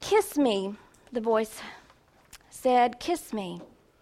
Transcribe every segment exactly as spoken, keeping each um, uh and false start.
"Kiss me," the voice said, "kiss me.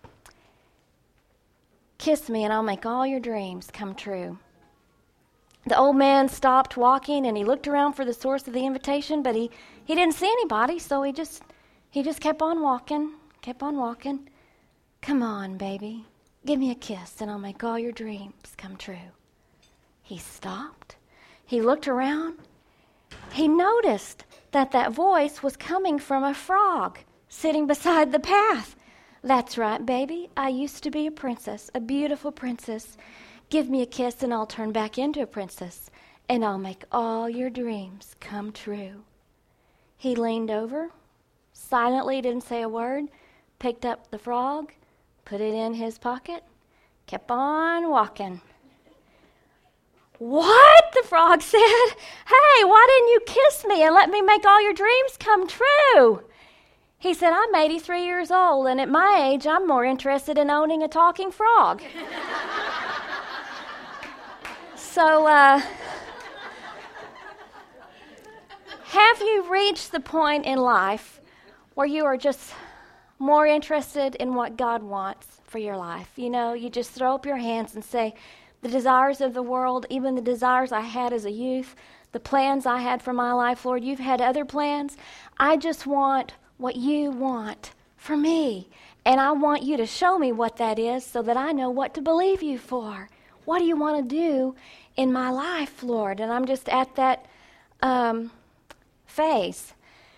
Kiss me and I'll make all your dreams come true." The old man stopped walking and he looked around for the source of the invitation, but he, he didn't see anybody, so he just he just kept on walking, kept on walking. "Come on, baby. Give me a kiss and I'll make all your dreams come true." He stopped. He looked around. He noticed that that voice was coming from a frog sitting beside the path. "That's right, baby. I used to be a princess, a beautiful princess. Give me a kiss and I'll turn back into a princess, and I'll make all your dreams come true." He leaned over, silently didn't say a word, picked up the frog, put it in his pocket, kept on walking. "What?" the frog said. "Hey, why didn't you kiss me and let me make all your dreams come true?" He said, "I'm eighty-three years old, and at my age, I'm more interested in owning a talking frog." So, uh, have you reached the point in life where you are just more interested in what God wants for your life? You know, you just throw up your hands and say, "The desires of the world, even the desires I had as a youth, the plans I had for my life, Lord, you've had other plans. I just want what you want for me. And I want you to show me what that is so that I know what to believe you for. What do you want to do in my life, Lord?" And I'm just at that um, phase.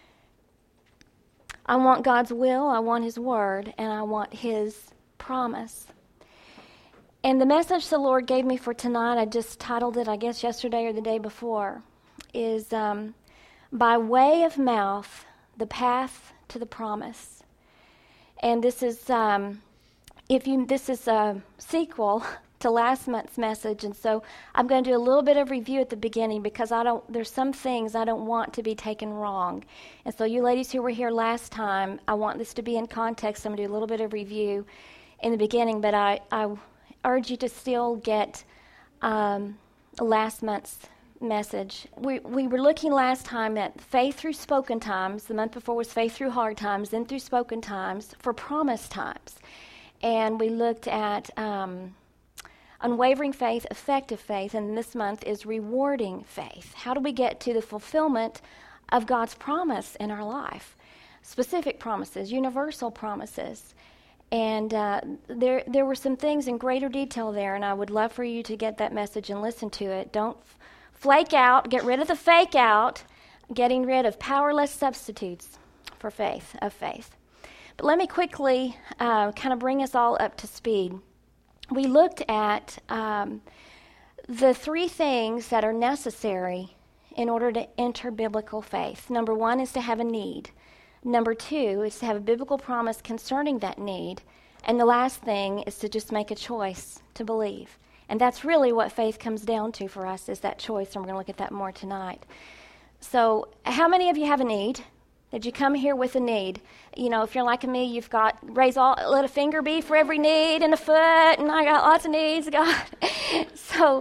I want God's will, I want his word, and I want his promise. And the message the Lord gave me for tonight, I just titled it, I guess, yesterday or the day before, is um, By Way of Mouth, the Path to the Promise. And this is, um, if you, this is a sequel to last month's message, and so I'm going to do a little bit of review at the beginning because I don't. There's some things I don't want to be taken wrong, and so you ladies who were here last time, I want this to be in context. I'm going to do a little bit of review in the beginning, but I, I urge you to still get um, last month's message. We we were looking last time at faith through spoken times. The month before was faith through hard times, then through spoken times for promise times, and we looked at Um, unwavering faith, effective faith, and this month is rewarding faith. How do we get to the fulfillment of God's promise in our life? Specific promises, universal promises. And uh, there there were some things in greater detail there, and I would love for you to get that message and listen to it. Don't f- flake out, get rid of the fake out, getting rid of powerless substitutes for faith, of faith. But let me quickly uh, kind of bring us all up to speed. We looked at um, the three things that are necessary in order to enter biblical faith. Number one is to have a need. Number two is to have a biblical promise concerning that need. And the last thing is to just make a choice to believe. And that's really what faith comes down to for us, is that choice, and we're going to look at that more tonight. So how many of you have a need? Did you come here with a need? You know, if you're like me, you've got, raise all, let a finger be for every need and a foot, and I got lots of needs, God. So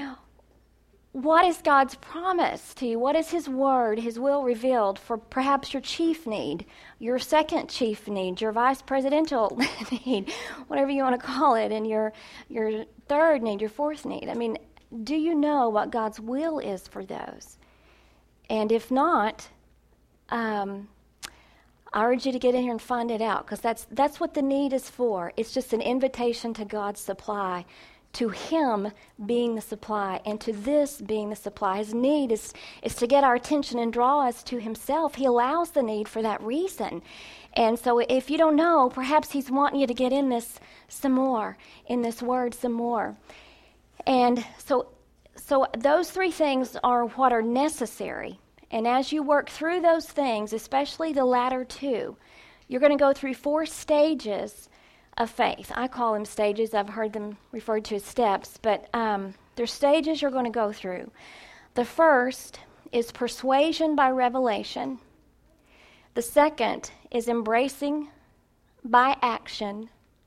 what is God's promise to you? What is his word, his will revealed for perhaps your chief need, your second chief need, your vice presidential need, whatever you want to call it, and your your third need, your fourth need? I mean, do you know what God's will is for those? And if not, Um, I urge you to get in here and find it out, because that's that's what the need is for. It's just an invitation to God's supply, to him being the supply, and to this being the supply. His need is, is to get our attention and draw us to himself. He allows the need for that reason. And so if you don't know, perhaps he's wanting you to get in this some more, in this word some more. And so, so those three things are what are necessary. And as you work through those things, especially the latter two, you're going to go through four stages of faith. I call them stages. I've heard them referred to as steps, but um, they're stages you're going to go through. The first is persuasion by revelation. The second is embracing by action.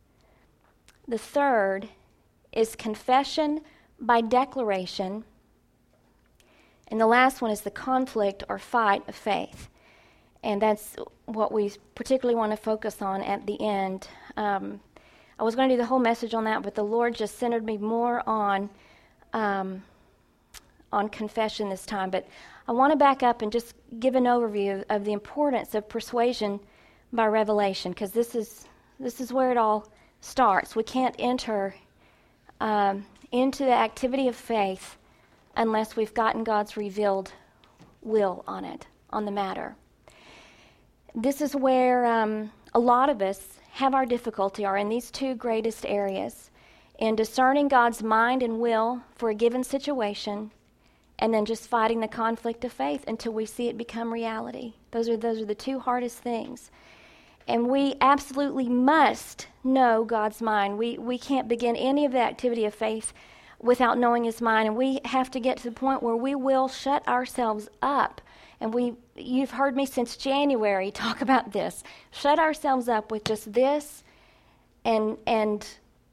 The third is confession by declaration. And the last one is the conflict or fight of faith. And that's what we particularly want to focus on at the end. Um, I was going to do the whole message on that, but the Lord just centered me more on um, on confession this time. But I want to back up and just give an overview of, of the importance of persuasion by revelation, because this is this is where it all starts. We can't enter um, into the activity of faith unless we've gotten God's revealed will on it, on the matter. This is where um, a lot of us have our difficulty, are in these two greatest areas, in discerning God's mind and will for a given situation, and then just fighting the conflict of faith until we see it become reality. Those are those are the two hardest things. And we absolutely must know God's mind. We we can't begin any of the activity of faith without knowing His mind, and we have to get to the point where we will shut ourselves up. And we, you've heard me since January talk about this. Shut ourselves up with just this and and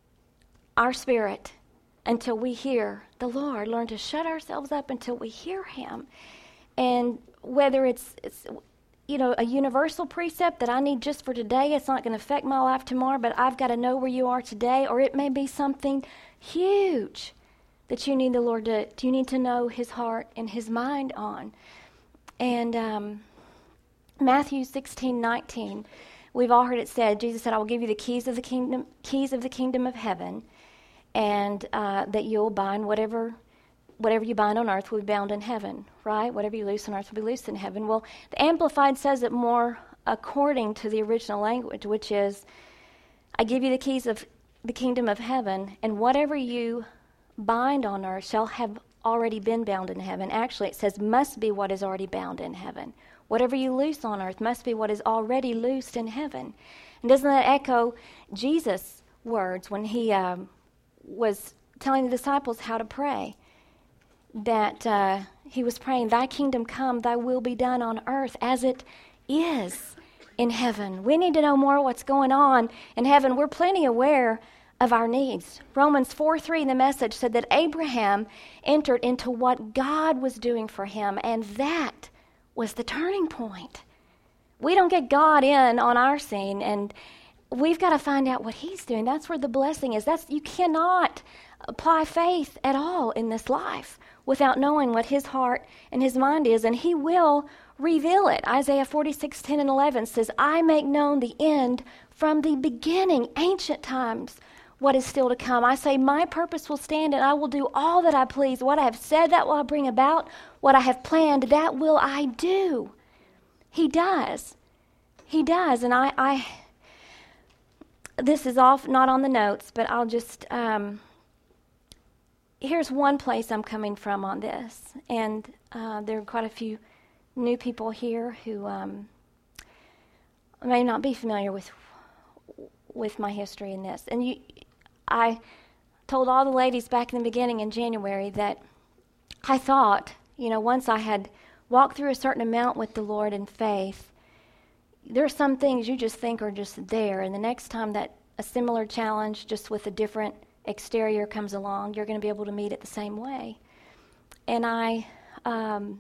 our spirit until we hear the Lord. Learn to shut ourselves up until we hear Him. And whether it's, it's you know, a universal precept that I need just for today, it's not going to affect my life tomorrow, but I've got to know where you are today, or it may be something huge that you need the Lord to, you need to know His heart and His mind on. And um, Matthew sixteen nineteen, we've all heard it said, Jesus said, I will give you the keys of the kingdom, keys of the kingdom of heaven, and uh, that you'll bind whatever whatever you bind on earth will be bound in heaven, right? Whatever you loose on earth will be loosed in heaven. Well, the Amplified says it more according to the original language, which is, I give you the keys of the kingdom of heaven, and whatever you bind on earth shall have already been bound in heaven. Actually, it says must be what is already bound in heaven. Whatever you loose on earth must be what is already loosed in heaven. And doesn't that echo Jesus' words when he um, was telling the disciples how to pray? That uh, he was praying, thy kingdom come, thy will be done on earth as it is in heaven. We need to know more what's going on in heaven. We're plenty aware of our needs. Romans four three in the Message said that Abraham entered into what God was doing for him, and that was the turning point. We don't get God in on our scene, and we've got to find out what He's doing. That's where the blessing is. That's you cannot apply faith at all in this life without knowing what His heart and His mind is, and He will reveal it. Isaiah forty-six ten and eleven says, I make known the end from the beginning, ancient times, what is still to come. I say, my purpose will stand, and I will do all that I please. What I have said, that will I bring about. What I have planned, that will I do. He does. He does. And I, I this is off, not on the notes, but I'll just, um, here's one place I'm coming from on this. And uh, there are quite a few new people here who um, may not be familiar with with my history in this. And you, I told all the ladies back in the beginning in January that I thought, you know, once I had walked through a certain amount with the Lord in faith, there are some things you just think are just there, and the next time that a similar challenge just with a different exterior comes along, you're going to be able to meet it the same way. And I, um,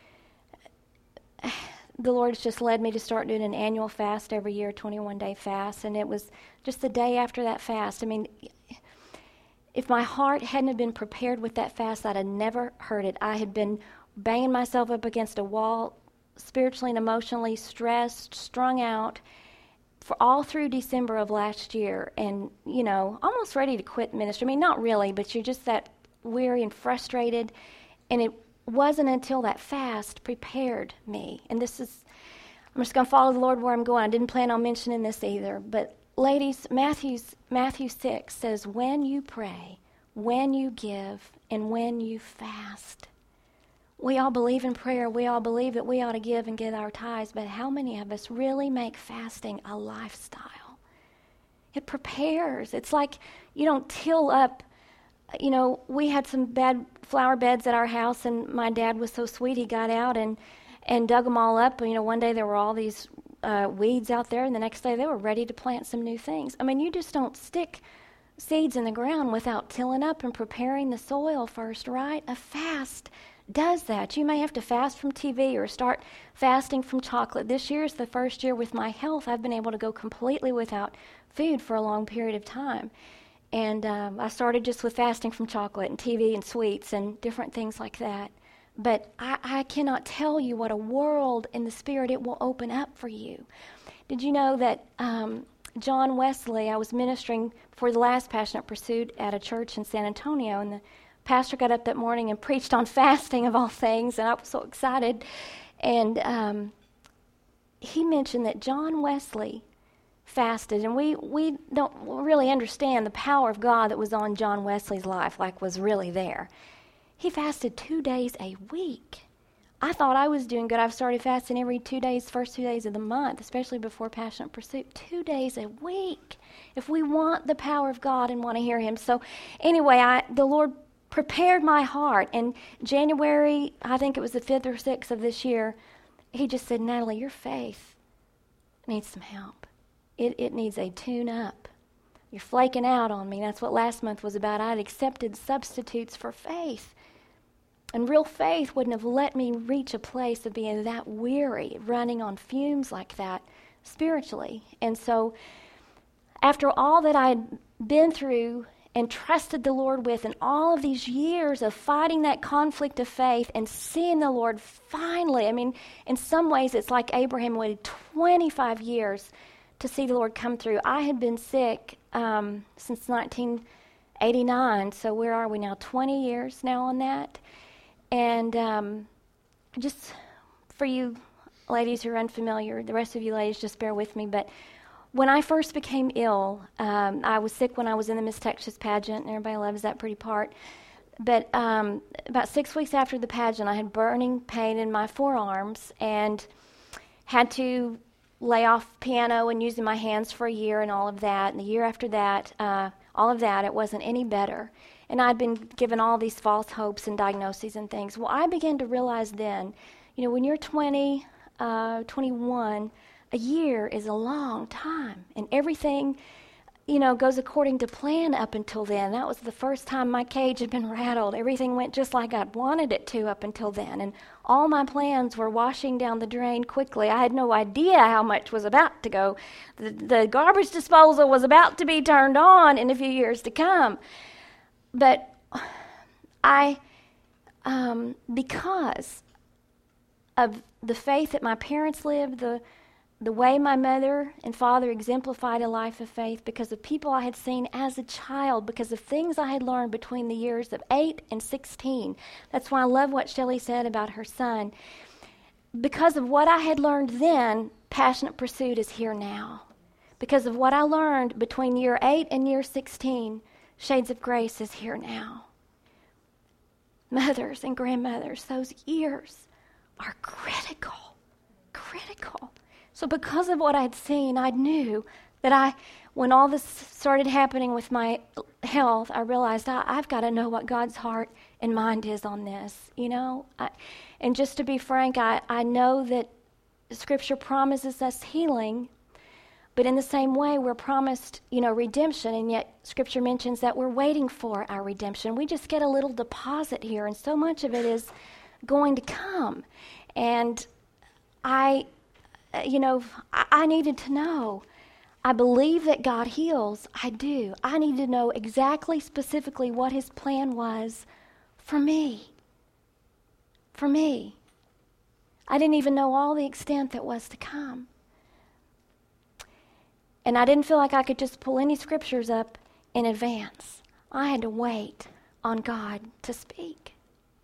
the Lord's just led me to start doing an annual fast every year, twenty-one day fast, and it was just the day after that fast. I mean, if my heart hadn't have been prepared with that fast, I'd have never heard it. I had been banging myself up against a wall, spiritually and emotionally stressed, strung out, for all through December of last year, and, you know, almost ready to quit ministry. I mean, not really, but you're just that weary and frustrated, and it wasn't until that fast prepared me. And this is, I'm just going to follow the Lord where I'm going. I didn't plan on mentioning this either, but ladies, Matthew's, Matthew six says, when you pray, when you give, and when you fast. We all believe in prayer. We all believe that we ought to give and give our tithes, but how many of us really make fasting a lifestyle? It prepares. It's like you don't till up. You know, we had some bad flower beds at our house, and my dad was so sweet. He got out and, and dug them all up. You know, one day there were all these uh, weeds out there, and the next day they were ready to plant some new things. I mean, you just don't stick seeds in the ground without tilling up and preparing the soil first, right? A fast does that. You may have to fast from T V or start fasting from chocolate. This year is the first year with my health I've been able to go completely without food for a long period of time. And um, I started just with fasting from chocolate and T V and sweets and different things like that. But I, I cannot tell you what a world in the Spirit it will open up for you. Did you know that um, John Wesley, I was ministering for the last Passionate Pursuit at a church in San Antonio, and the pastor got up that morning and preached on fasting of all things, and I was so excited. And um, he mentioned that John Wesley fasted, and we, we don't really understand the power of God that was on John Wesley's life, like was really there. He fasted two days a week. I thought I was doing good. I've started fasting every two days, first two days of the month, especially before Passionate Pursuit. Two days a week. If we want the power of God and want to hear Him. So anyway, I the Lord prepared my heart. And January, I think it was the fifth or sixth of this year, He just said, Natalie, your faith needs some help. It, it needs a tune-up. You're flaking out on me. That's what last month was about. I'd accepted substitutes for faith. And real faith wouldn't have let me reach a place of being that weary, running on fumes like that spiritually. And so after all that I'd been through and trusted the Lord with, and all of these years of fighting that conflict of faith and seeing the Lord finally, I mean, in some ways it's like Abraham waited twenty-five years to see the Lord come through. I had been sick um, since nineteen eighty-nine, so where are we now? twenty years now on that. And um, just for you ladies who are unfamiliar, the rest of you ladies just bear with me, but when I first became ill, um, I was sick when I was in the Miss Texas pageant, and everybody loves that pretty part. But um, about six weeks after the pageant, I had burning pain in my forearms and had to lay off piano and using my hands for a year and all of that. And the year after that, uh, all of that, it wasn't any better. And I'd been given all these false hopes and diagnoses and things. Well, I began to realize then, you know, when you're twenty, uh, twenty-one, a year is a long time, and everything, you know, goes according to plan up until then. That was the first time my cage had been rattled. Everything went just like I'd wanted it to up until then, and all my plans were washing down the drain quickly. I had no idea how much was about to go. The, the garbage disposal was about to be turned on in a few years to come. But I, um, because of the faith that my parents lived, the The way my mother and father exemplified a life of faith, because of people I had seen as a child, because of things I had learned between the years of eight and sixteen. That's why I love what Shelley said about her son. Because of what I had learned then, Passionate Pursuit is here now. Because of what I learned between year eight and year sixteen, Shades of Grace is here now. Mothers and grandmothers, those years are critical, critical. So because of what I'd seen, I knew that I, when all this started happening with my health, I realized I, I've got to know what God's heart and mind is on this, you know. I, and just to be frank, I, I know that Scripture promises us healing, but in the same way, we're promised, you know, redemption, and yet Scripture mentions that we're waiting for our redemption. We just get a little deposit here, and so much of it is going to come. And I... You know, I needed to know. I believe that God heals. I do. I need to know exactly, specifically what His plan was for me. For me. I didn't even know all the extent that was to come. And I didn't feel like I could just pull any scriptures up in advance. I had to wait on God to speak.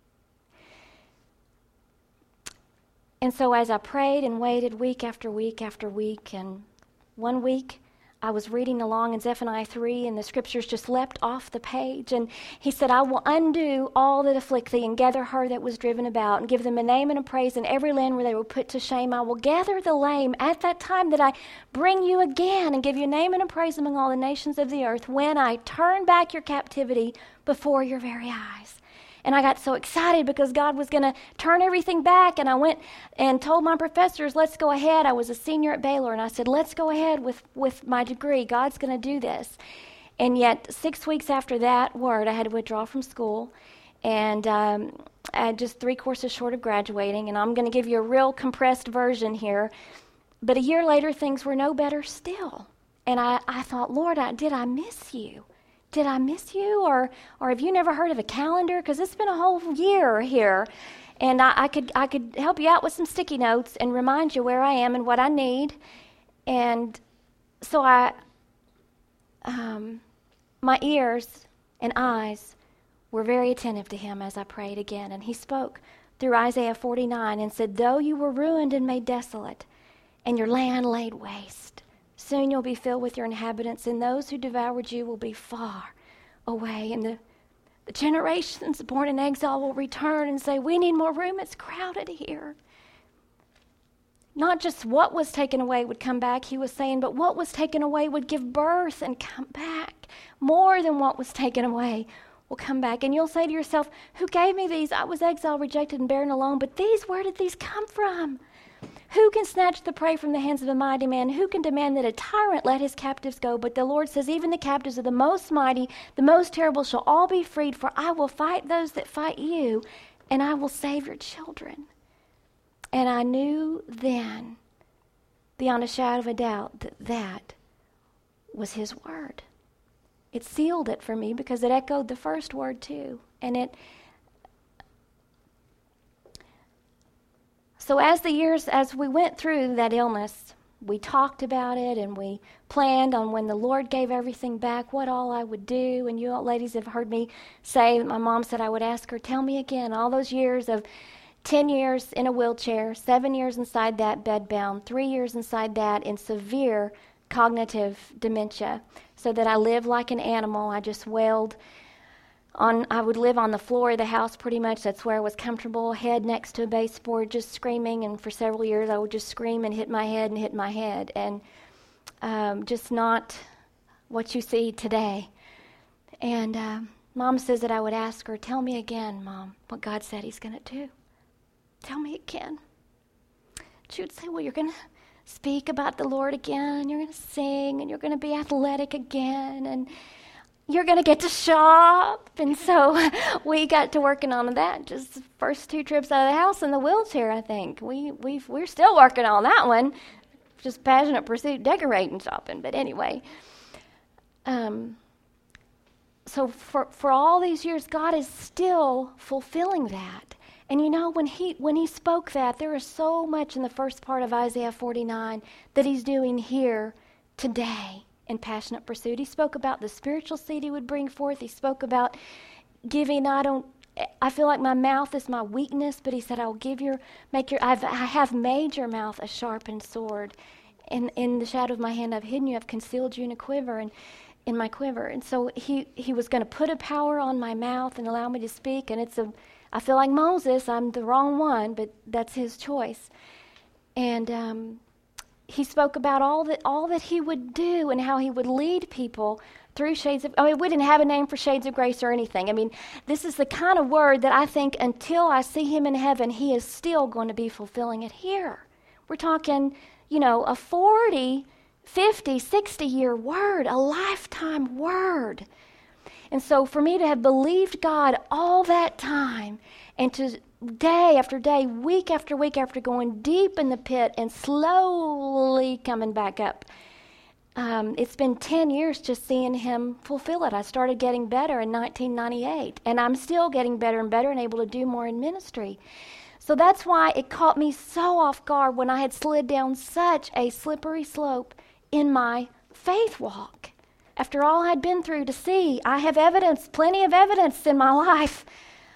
And so as I prayed and waited week after week after week, and one week I was reading along in Zephaniah three, and the scriptures just leapt off the page. And He said, I will undo all that afflict thee, and gather her that was driven about, and give them a name and a praise in every land where they were put to shame. I will gather the lame at that time that I bring you again, and give you a name and a praise among all the nations of the earth, when I turn back your captivity before your very eyes. And I got so excited because God was going to turn everything back. And I went and told my professors, let's go ahead. I was a senior at Baylor. And I said, let's go ahead with, with my degree. God's going to do this. And yet six weeks after that word, I had to withdraw from school. And um, I had just three courses short of graduating, and I'm going to give you a real compressed version here. But a year later, things were no better still. And I, I thought, Lord, I, did I miss you? Did I miss you? Or or have you never heard of a calendar? Because it's been a whole year here. And I, I could I could help you out with some sticky notes and remind you where I am and what I need. And so I, um, my ears and eyes were very attentive to him as I prayed again. And he spoke through Isaiah forty-nine and said, though you were ruined and made desolate, and your land laid waste, soon you'll be filled with your inhabitants, and those who devoured you will be far away. And the, the generations born in exile will return and say, we need more room, it's crowded here. Not just what was taken away would come back, he was saying, but what was taken away would give birth and come back. More than what was taken away will come back. And you'll say to yourself, who gave me these? I was exiled, rejected, and barren alone. But these, where did these come from? Who can snatch the prey from the hands of a mighty man? Who can demand that a tyrant let his captives go? But the Lord says, even the captives of the most mighty, the most terrible, shall all be freed. For I will fight those that fight you, and I will save your children. And I knew then, beyond a shadow of a doubt, that that was his word. It sealed it for me because it echoed the first word too. And it... So as the years, as we went through that illness, we talked about it and we planned on when the Lord gave everything back, what all I would do. And you ladies have heard me say, my mom said I would ask her, tell me again, all those years of ten years in a wheelchair, seven years inside that bedbound, three years inside that in severe cognitive dementia, so that I lived like an animal. I just wailed on, I would live on the floor of the house pretty much. That's where I was comfortable, head next to a baseboard, just screaming. And for several years, I would just scream and hit my head and hit my head. And um, just not what you see today. And uh, Mom says that I would ask her, tell me again, Mom, what God said he's going to do. Tell me again. She would say, well, you're going to speak about the Lord again. You're going to sing, and you're going to be athletic again, and you're going to get to shop. And so we got to working on that. Just the first two trips out of the house in the wheelchair, I think. We, we've, we're still working on that one. Just passionate pursuit, decorating, shopping. But anyway, um, so for for all these years, God is still fulfilling that. And you know, when he when he spoke that, there is so much in the first part of Isaiah forty-nine that he's doing here today in passionate pursuit. He spoke about the spiritual seed he would bring forth. He spoke about giving. I don't. I feel like my mouth is my weakness, but he said, "I will give your make your. I've, I have made your mouth a sharpened sword. In in the shadow of my hand, I've hidden you. I've concealed you in a quiver and in my quiver." And so he he was going to put a power on my mouth and allow me to speak. And it's a. I feel like Moses. I'm the wrong one, but that's his choice. And um, he spoke about all that all that he would do and how he would lead people through shades of... I mean, we didn't have a name for shades of grace or anything. I mean, this is the kind of word that I think until I see him in heaven, he is still going to be fulfilling it here. We're talking, you know, a forty, fifty, sixty-year word, a lifetime word. And so for me to have believed God all that time and to day after day, week after week after going deep in the pit and slowly coming back up, um, it's been ten years just seeing him fulfill it. I started getting better in nineteen ninety-eight, and I'm still getting better and better and able to do more in ministry. So that's why it caught me so off guard when I had slid down such a slippery slope in my faith walk. After all I'd been through to see, I have evidence, plenty of evidence in my life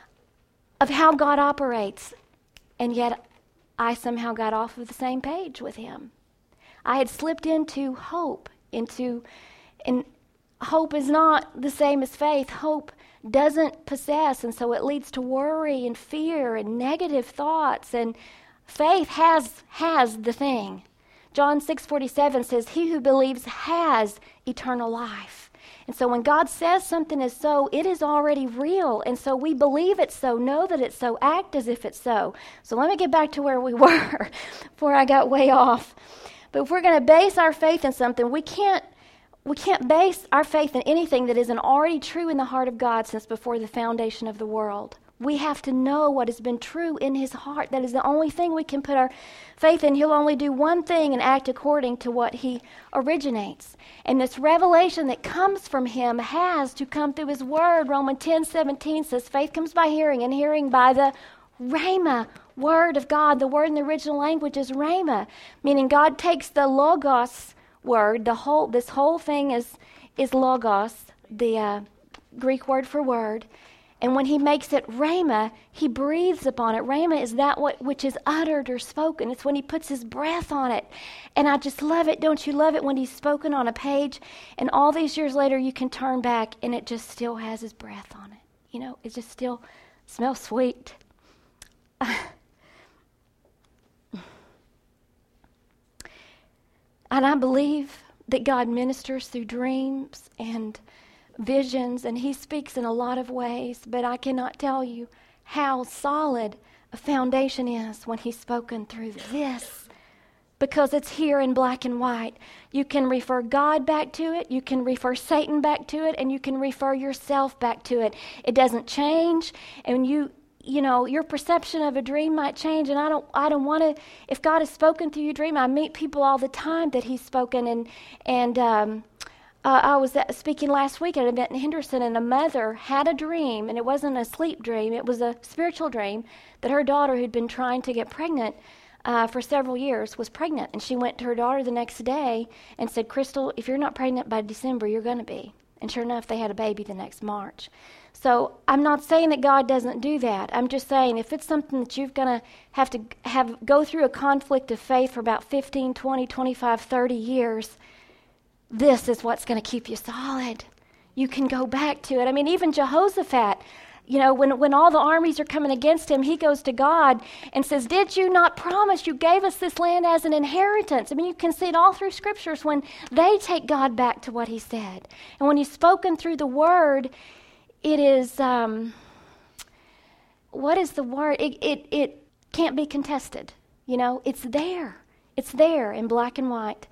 of how God operates. And yet I somehow got off of the same page with him. I had slipped into hope, into, and hope is not the same as faith. Hope doesn't possess, and so it leads to worry and fear and negative thoughts. And faith has has the thing. John six forty-seven says, he who believes has eternal life. And so when God says something is so, it is already real. And so we believe it's so, know that it's so, act as if it's so. So let me get back to where we were before I got way off. But if we're going to base our faith in something, we can't, we can't base our faith in anything that isn't already true in the heart of God since before the foundation of the world. We have to know what has been true in his heart. That is the only thing we can put our faith in. He'll only do one thing and act according to what he originates. And this revelation that comes from him has to come through his word. Romans ten seventeen says, faith comes by hearing, and hearing by the rhema, word of God. The word in the original language is rhema, meaning God takes the logos word, the whole, this whole thing is, is logos, the uh, Greek word for word. And when he makes it rhema, he breathes upon it. Rhema is that what, which is uttered or spoken. It's when he puts his breath on it. And I just love it. Don't you love it when he's spoken on a page? And all these years later, you can turn back and it just still has his breath on it. You know, it just still smells sweet. And I believe that God ministers through dreams and visions, and he speaks in a lot of ways, but I cannot tell you how solid a foundation is when he's spoken through this, because it's here in black and white. You can refer God back to it, you can refer Satan back to it, and you can refer yourself back to it. It doesn't change, and you you know, your perception of a dream might change, and I don't I don't want to, if God has spoken through your dream, I meet people all the time that he's spoken, and and um Uh, I was at, speaking last week at an event in Henderson, and a mother had a dream, and it wasn't a sleep dream. It was a spiritual dream that her daughter, who'd been trying to get pregnant uh, for several years, was pregnant. And she went to her daughter the next day and said, Crystal, if you're not pregnant by December, you're going to be. And sure enough, they had a baby the next March. So I'm not saying that God doesn't do that. I'm just saying if it's something that you're going to have to have go through a conflict of faith for about fifteen, twenty, twenty-five, thirty years, this is what's going to keep you solid. You can go back to it. I mean, even Jehoshaphat, you know, when, when all the armies are coming against him, he goes to God and says, did you not promise you gave us this land as an inheritance? I mean, you can see it all through scriptures when they take God back to what he said. And when he's spoken through the word, it is, um, what is the word? It, it, it can't be contested. You know, it's there. It's there in black and white.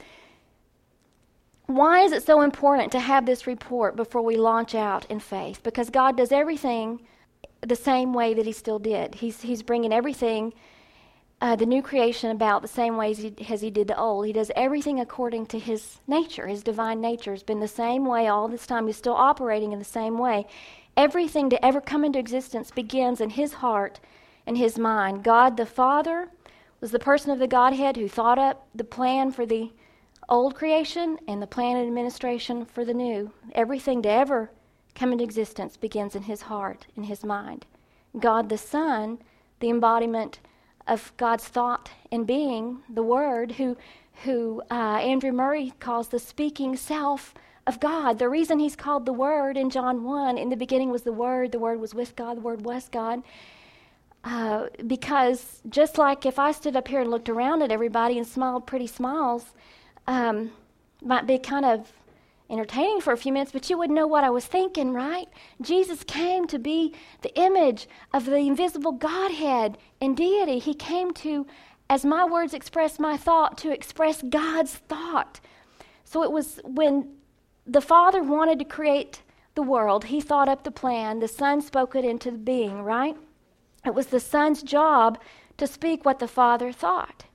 Why is it so important to have this report before we launch out in faith? Because God does everything the same way that he still did. He's he's bringing everything, uh, the new creation, about the same way as he, as he did the old. He does everything according to his nature. His divine nature has been the same way all this time. He's still operating in the same way. Everything to ever come into existence begins in his heart and his mind. God the Father was the person of the Godhead who thought up the plan for the old creation and the plan and administration for the new. Everything to ever come into existence begins in his heart, in his mind. God the Son, the embodiment of God's thought and being, the Word, who who uh, Andrew Murray calls the speaking self of God. The reason he's called the Word in John one, in the beginning was the Word, the Word was with God, the Word was God. Uh, because just like if I stood up here and looked around at everybody and smiled pretty smiles, Um, might be kind of entertaining for a few minutes, but you wouldn't know what I was thinking, right? Jesus came to be the image of the invisible Godhead and deity. He came to, as my words express my thought, to express God's thought. So it was when the Father wanted to create the world, he thought up the plan, the Son spoke it into being, right? It was the Son's job to speak what the Father thought.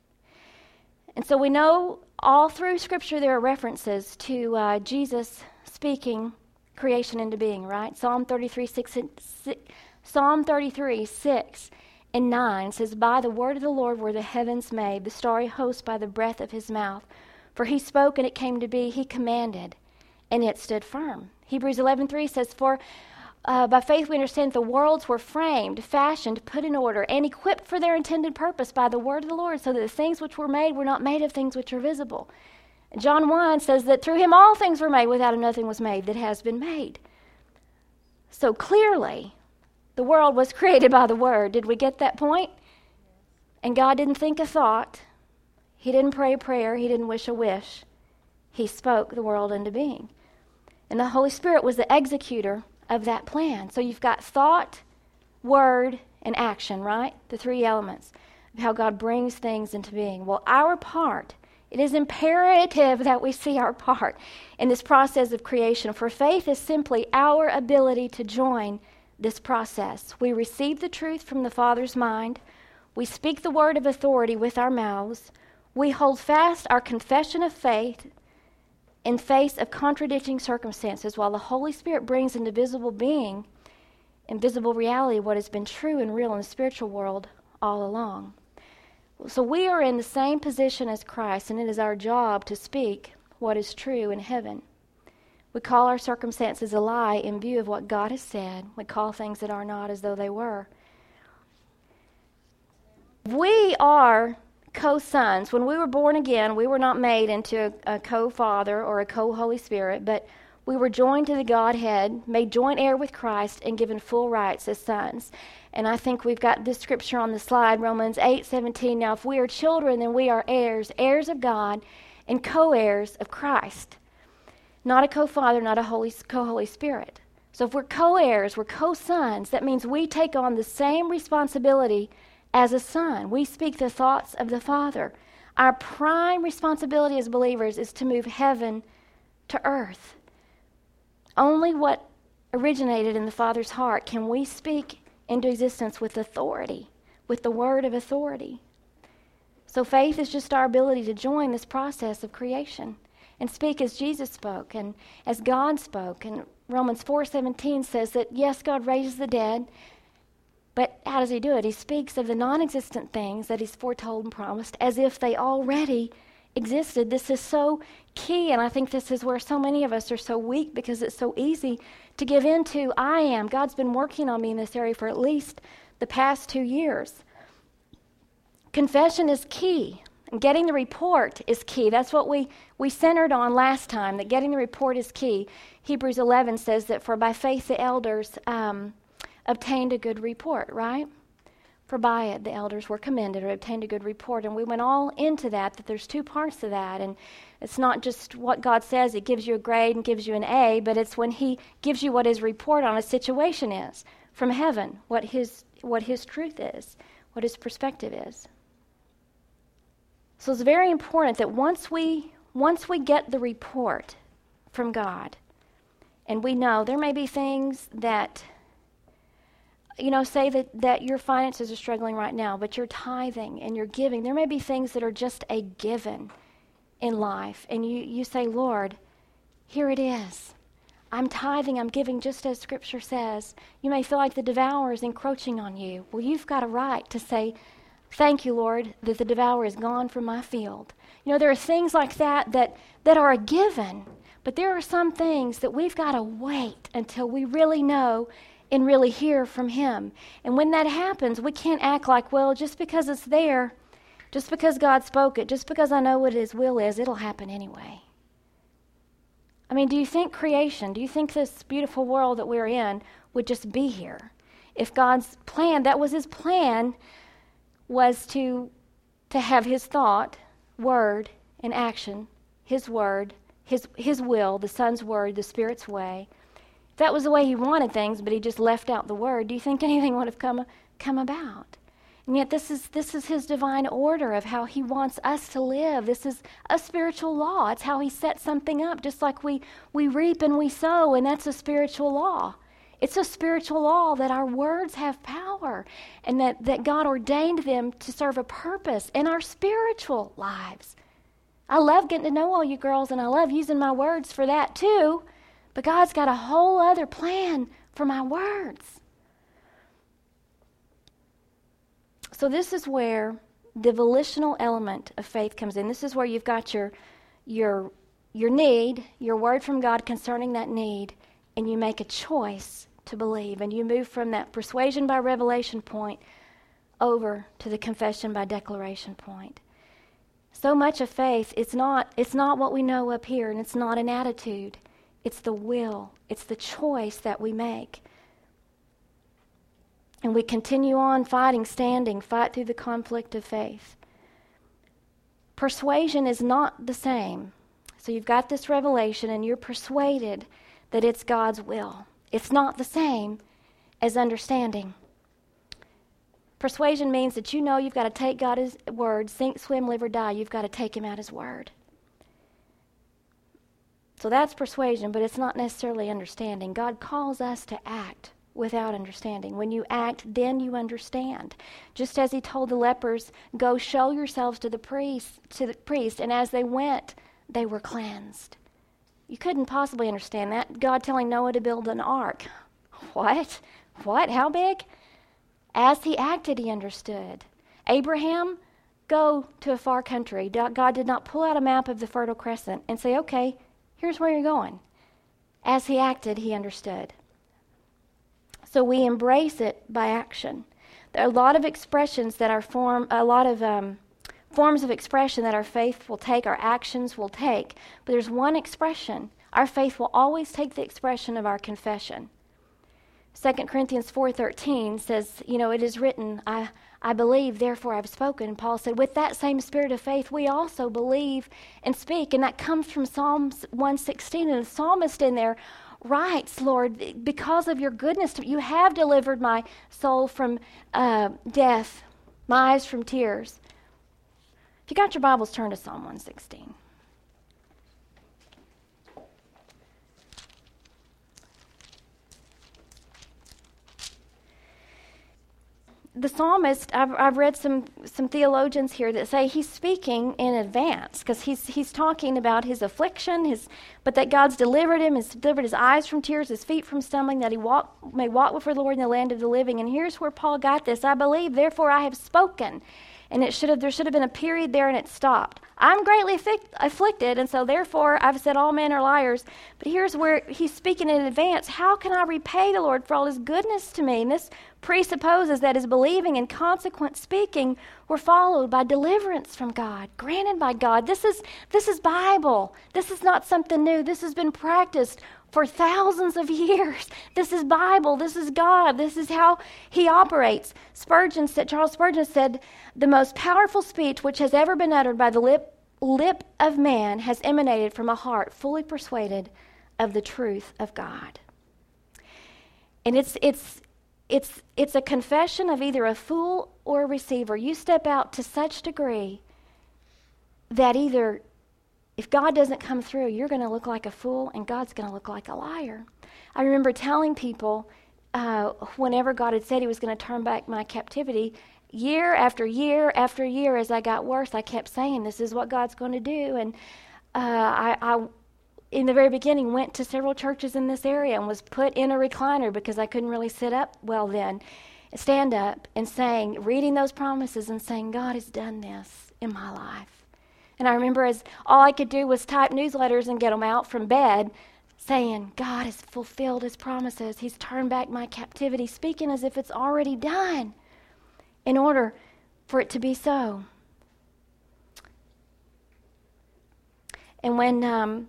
And so we know all through Scripture there are references to uh, Jesus speaking creation into being, right? Psalm thirty-three, six, and six, Psalm thirty-three, six and nine says, by the word of the Lord were the heavens made, the starry host by the breath of his mouth. For he spoke and it came to be, he commanded and it stood firm. Hebrews eleven three says, for Uh, by faith we understand the worlds were framed, fashioned, put in order, and equipped for their intended purpose by the word of the Lord, so that the things which were made were not made of things which are visible. John one says that through him all things were made, without him nothing was made that has been made. So clearly, the world was created by the word. Did we get that point? And God didn't think a thought. He didn't pray a prayer. He didn't wish a wish. He spoke the world into being. And the Holy Spirit was the executor of that plan. So you've got thought, word, and action, right? The three elements of how God brings things into being. Well, our part It is imperative that we see our part in this process of creation, for faith is simply our ability to join this process. We receive the truth from the Father's mind. We speak the word of authority with our mouths. We hold fast our confession of faith in face of contradicting circumstances, while the Holy Spirit brings into visible being, in visible reality, what has been true and real in the spiritual world all along. So we are in the same position as Christ, and it is our job to speak what is true in heaven. We call our circumstances a lie in view of what God has said. We call things that are not as though they were. We are co-sons. When we were born again, we were not made into a, a co-father or a co-Holy Spirit, but we were joined to the Godhead, made joint heir with Christ, and given full rights as sons. And I think we've got this scripture on the slide, Romans eight seventeen. Now, if we are children, then we are heirs, heirs of God, and co-heirs of Christ. Not a co-father, not a holy, co-Holy Spirit. So if we're co-heirs, we're co-sons, that means we take on the same responsibility as a son. We speak the thoughts of the Father. Our prime responsibility as believers is to move heaven to earth. Only what originated in the Father's heart can we speak into existence with authority, with the word of authority. So faith is just our ability to join this process of creation and speak as Jesus spoke and as God spoke. And Romans four seventeen says that, yes, God raises the dead, but how does he do it? He speaks of the non-existent things that he's foretold and promised as if they already existed. This is so key, and I think this is where so many of us are so weak, because it's so easy to give in to, I am. God's been working on me in this area for at least the past two years. Confession is key, and getting the report is key. That's what we, we centered on last time, that getting the report is key. Hebrews eleven says that for by faith the elders um, obtained a good report, right? For by it the elders were commended or obtained a good report. And we went all into that, that there's two parts to that. And it's not just what God says, it gives you a grade and gives you an A, but it's when he gives you what his report on a situation is from heaven, what his what his truth is, what his perspective is. So it's very important that once we once we get the report from God, and we know there may be things that, you know, say that, that your finances are struggling right now, but you're tithing and you're giving. There may be things that are just a given in life. And you, you say, Lord, here it is. I'm tithing, I'm giving just as Scripture says. You may feel like the devourer is encroaching on you. Well, you've got a right to say, thank you, Lord, that the devourer is gone from my field. You know, there are things like that that, that are a given, but there are some things that we've got to wait until we really know and really hear from him. And when that happens, we can't act like, well, just because it's there, just because God spoke it, just because I know what his will is, it'll happen anyway. I mean, do you think creation, do you think this beautiful world that we're in would just be here? If God's plan, that was his plan, was to, to have his thought, word, and action, his word, his, his will, the Son's word, the Spirit's way. That was the way he wanted things, but he just left out the word. Do you think anything would have come come about? And yet this is this is his divine order of how he wants us to live. This is a spiritual law. It's how he set something up, just like we, we reap and we sow, and that's a spiritual law. It's a spiritual law that our words have power, and that, that God ordained them to serve a purpose in our spiritual lives. I love getting to know all you girls, and I love using my words for that too. But God's got a whole other plan for my words. So this is where the volitional element of faith comes in. This is where you've got your, your, your need, your word from God concerning that need, and you make a choice to believe. And you move from that persuasion by revelation point over to the confession by declaration point. So much of faith, it's not, it's not what we know up here, and it's not an attitude. It's the will. It's the choice that we make. And we continue on fighting, standing, fight through the conflict of faith. Persuasion is not the same. So you've got this revelation and you're persuaded that it's God's will. It's not the same as understanding. Persuasion means that you know you've got to take God's word, sink, swim, live, or die. You've got to take him at his word. So that's persuasion, but it's not necessarily understanding. God calls us to act without understanding. When you act, then you understand. Just as he told the lepers, go show yourselves to the priest, to the priest, and as they went, they were cleansed. You couldn't possibly understand that. God telling Noah to build an ark. What? What? How big? As he acted, he understood. Abraham, go to a far country. God did not pull out a map of the Fertile Crescent and say, okay, here's where you're going. As he acted, he understood. So we embrace it by action. There are a lot of expressions that our form, a lot of um, forms of expression that our faith will take, our actions will take. But there's one expression. Our faith will always take the expression of our confession. Second Corinthians four thirteen says, you know, it is written, I, I believe, therefore I've spoken. Paul said, with that same spirit of faith, we also believe and speak. And that comes from Psalms one sixteen. And the psalmist in there writes, Lord, because of your goodness, you have delivered my soul from uh, death, my eyes from tears. If you got your Bibles, turn to Psalm one sixteen. The psalmist, I've, I've read some, some theologians here that say he's speaking in advance because he's he's talking about his affliction, his but that God's delivered him, has delivered his eyes from tears, his feet from stumbling, that he walk, may walk before the Lord in the land of the living. And here's where Paul got this. I believe, therefore I have spoken. And it should have there should have been a period there and it stopped. I'm greatly affic- afflicted, and so therefore I've said all men are liars. But here's where he's speaking in advance. How can I repay the Lord for all his goodness to me? And this presupposes that his believing and consequent speaking were followed by deliverance from God, granted by God. This is this is Bible. This is not something new. This has been practiced for thousands of years. This is Bible. This is God. This is how he operates. Spurgeon said, Charles Spurgeon said, the most powerful speech which has ever been uttered by the lip, lip of man has emanated from a heart fully persuaded of the truth of God. And it's it's it's it's a confession of either a fool or a receiver. You step out to such degree that either if God doesn't come through, you're going to look like a fool and God's going to look like a liar. I remember telling people uh, whenever God had said he was going to turn back my captivity, year after year after year as I got worse, I kept saying, this is what God's going to do. And uh, I, I, in the very beginning, went to several churches in this area and was put in a recliner because I couldn't really sit up well then. Stand up and saying, reading those promises and saying, God has done this in my life. And I remember as all I could do was type newsletters and get them out from bed saying, God has fulfilled his promises. He's turned back my captivity, speaking as if it's already done in order for it to be so. And when, um,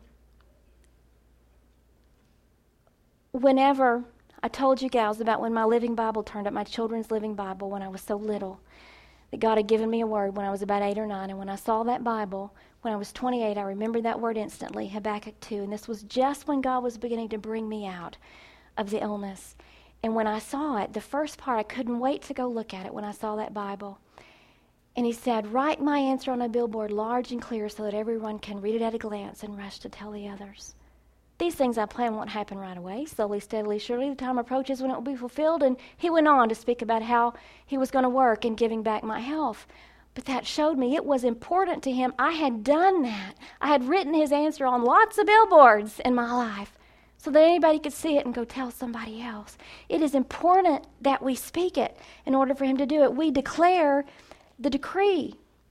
whenever I told you gals about when my Living Bible turned up, my children's Living Bible, when I was so little, that God had given me a word when I was about eight or nine. And when I saw that Bible, when I was twenty-eight, I remembered that word instantly, Habakkuk two. And this was just when God was beginning to bring me out of the illness. And when I saw it, the first part, I couldn't wait to go look at it when I saw that Bible. And he said, write my answer on a billboard large and clear so that everyone can read it at a glance and rush to tell the others. These things I plan won't happen right away. Slowly, steadily, surely the time approaches when it will be fulfilled. And he went on to speak about how he was going to work in giving back my health. But that showed me it was important to him. I had done that. I had written his answer on lots of billboards in my life so that anybody could see it and go tell somebody else. It is important that we speak it in order for him to do it. We declare the decree.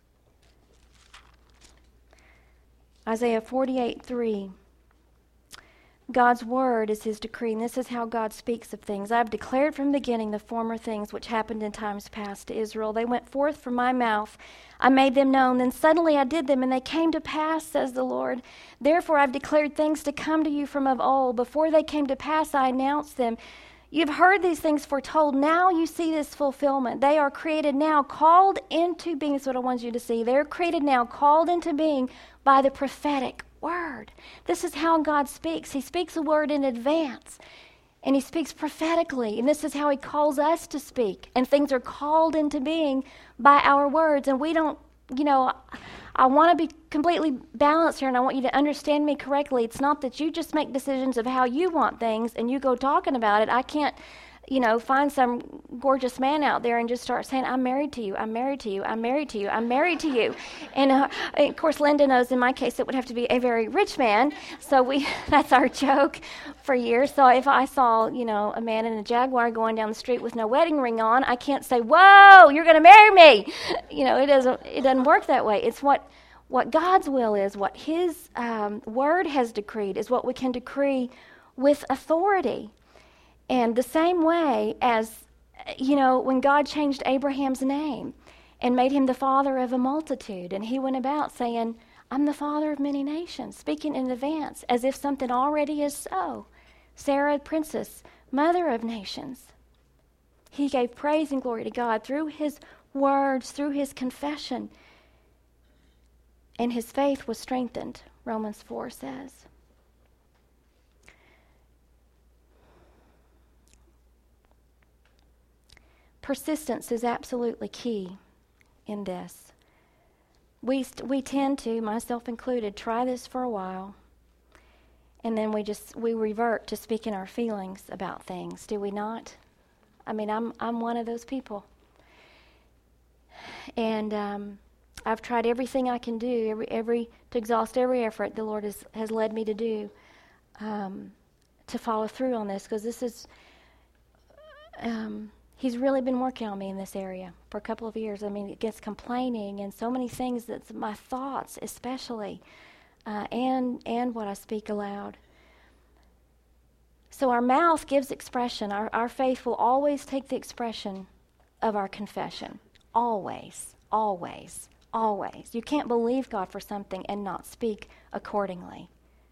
Isaiah forty-eight three. God's word is his decree, and this is how God speaks of things. I have declared from the beginning the former things which happened in times past to Israel. They went forth from my mouth. I made them known. Then suddenly I did them, and they came to pass, says the Lord. Therefore I've declared things to come to you from of old. Before they came to pass, I announced them. You've heard these things foretold. Now you see this fulfillment. They are created now, called into being. That's what I want you to see. They're created now, called into being by the prophetic word. This is how God speaks. He speaks a word in advance. And he speaks prophetically, and this is how he calls us to speak. And things are called into being by our words. And we don't, you know, I want to be completely balanced here, and I want you to understand me correctly. It's not that you just make decisions of how you want things and you go talking about it. I can't, you know, find some gorgeous man out there and just start saying, I'm married to you, I'm married to you, I'm married to you, I'm married to you. And, uh, of course, Linda knows in my case it would have to be a very rich man. So we that's our joke for years. So if I saw, you know, a man in a Jaguar going down the street with no wedding ring on, I can't say, whoa, you're going to marry me. You know, it doesn't, it doesn't work that way. It's what, what God's will is, what his um, word has decreed is what we can decree with authority. And the same way as, you know, when God changed Abraham's name and made him the father of a multitude, and he went about saying, I'm the father of many nations, speaking in advance as if something already is so. Sarah, princess, mother of nations. He gave praise and glory to God through his words, through his confession. And his faith was strengthened, Romans four says. Persistence is absolutely key in this. We st- we tend to, myself included, try this for a while, and then we just we revert to speaking our feelings about things. Do we not? I mean, I'm I'm one of those people, and um, I've tried everything I can do, every every to exhaust every effort the Lord has has led me to do, um, to follow through on this, because this is. Um, He's really been working on me in this area for a couple of years. I mean, it gets complaining and so many things that's my thoughts especially, uh, and and what I speak aloud. So our mouth gives expression. Our, our faith will always take the expression of our confession. Always, always, always. You can't believe God for something and not speak accordingly.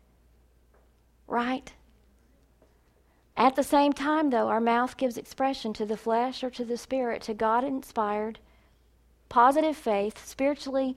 Right? At the same time, though, our mouth gives expression to the flesh or to the spirit, to God-inspired, positive faith, spiritually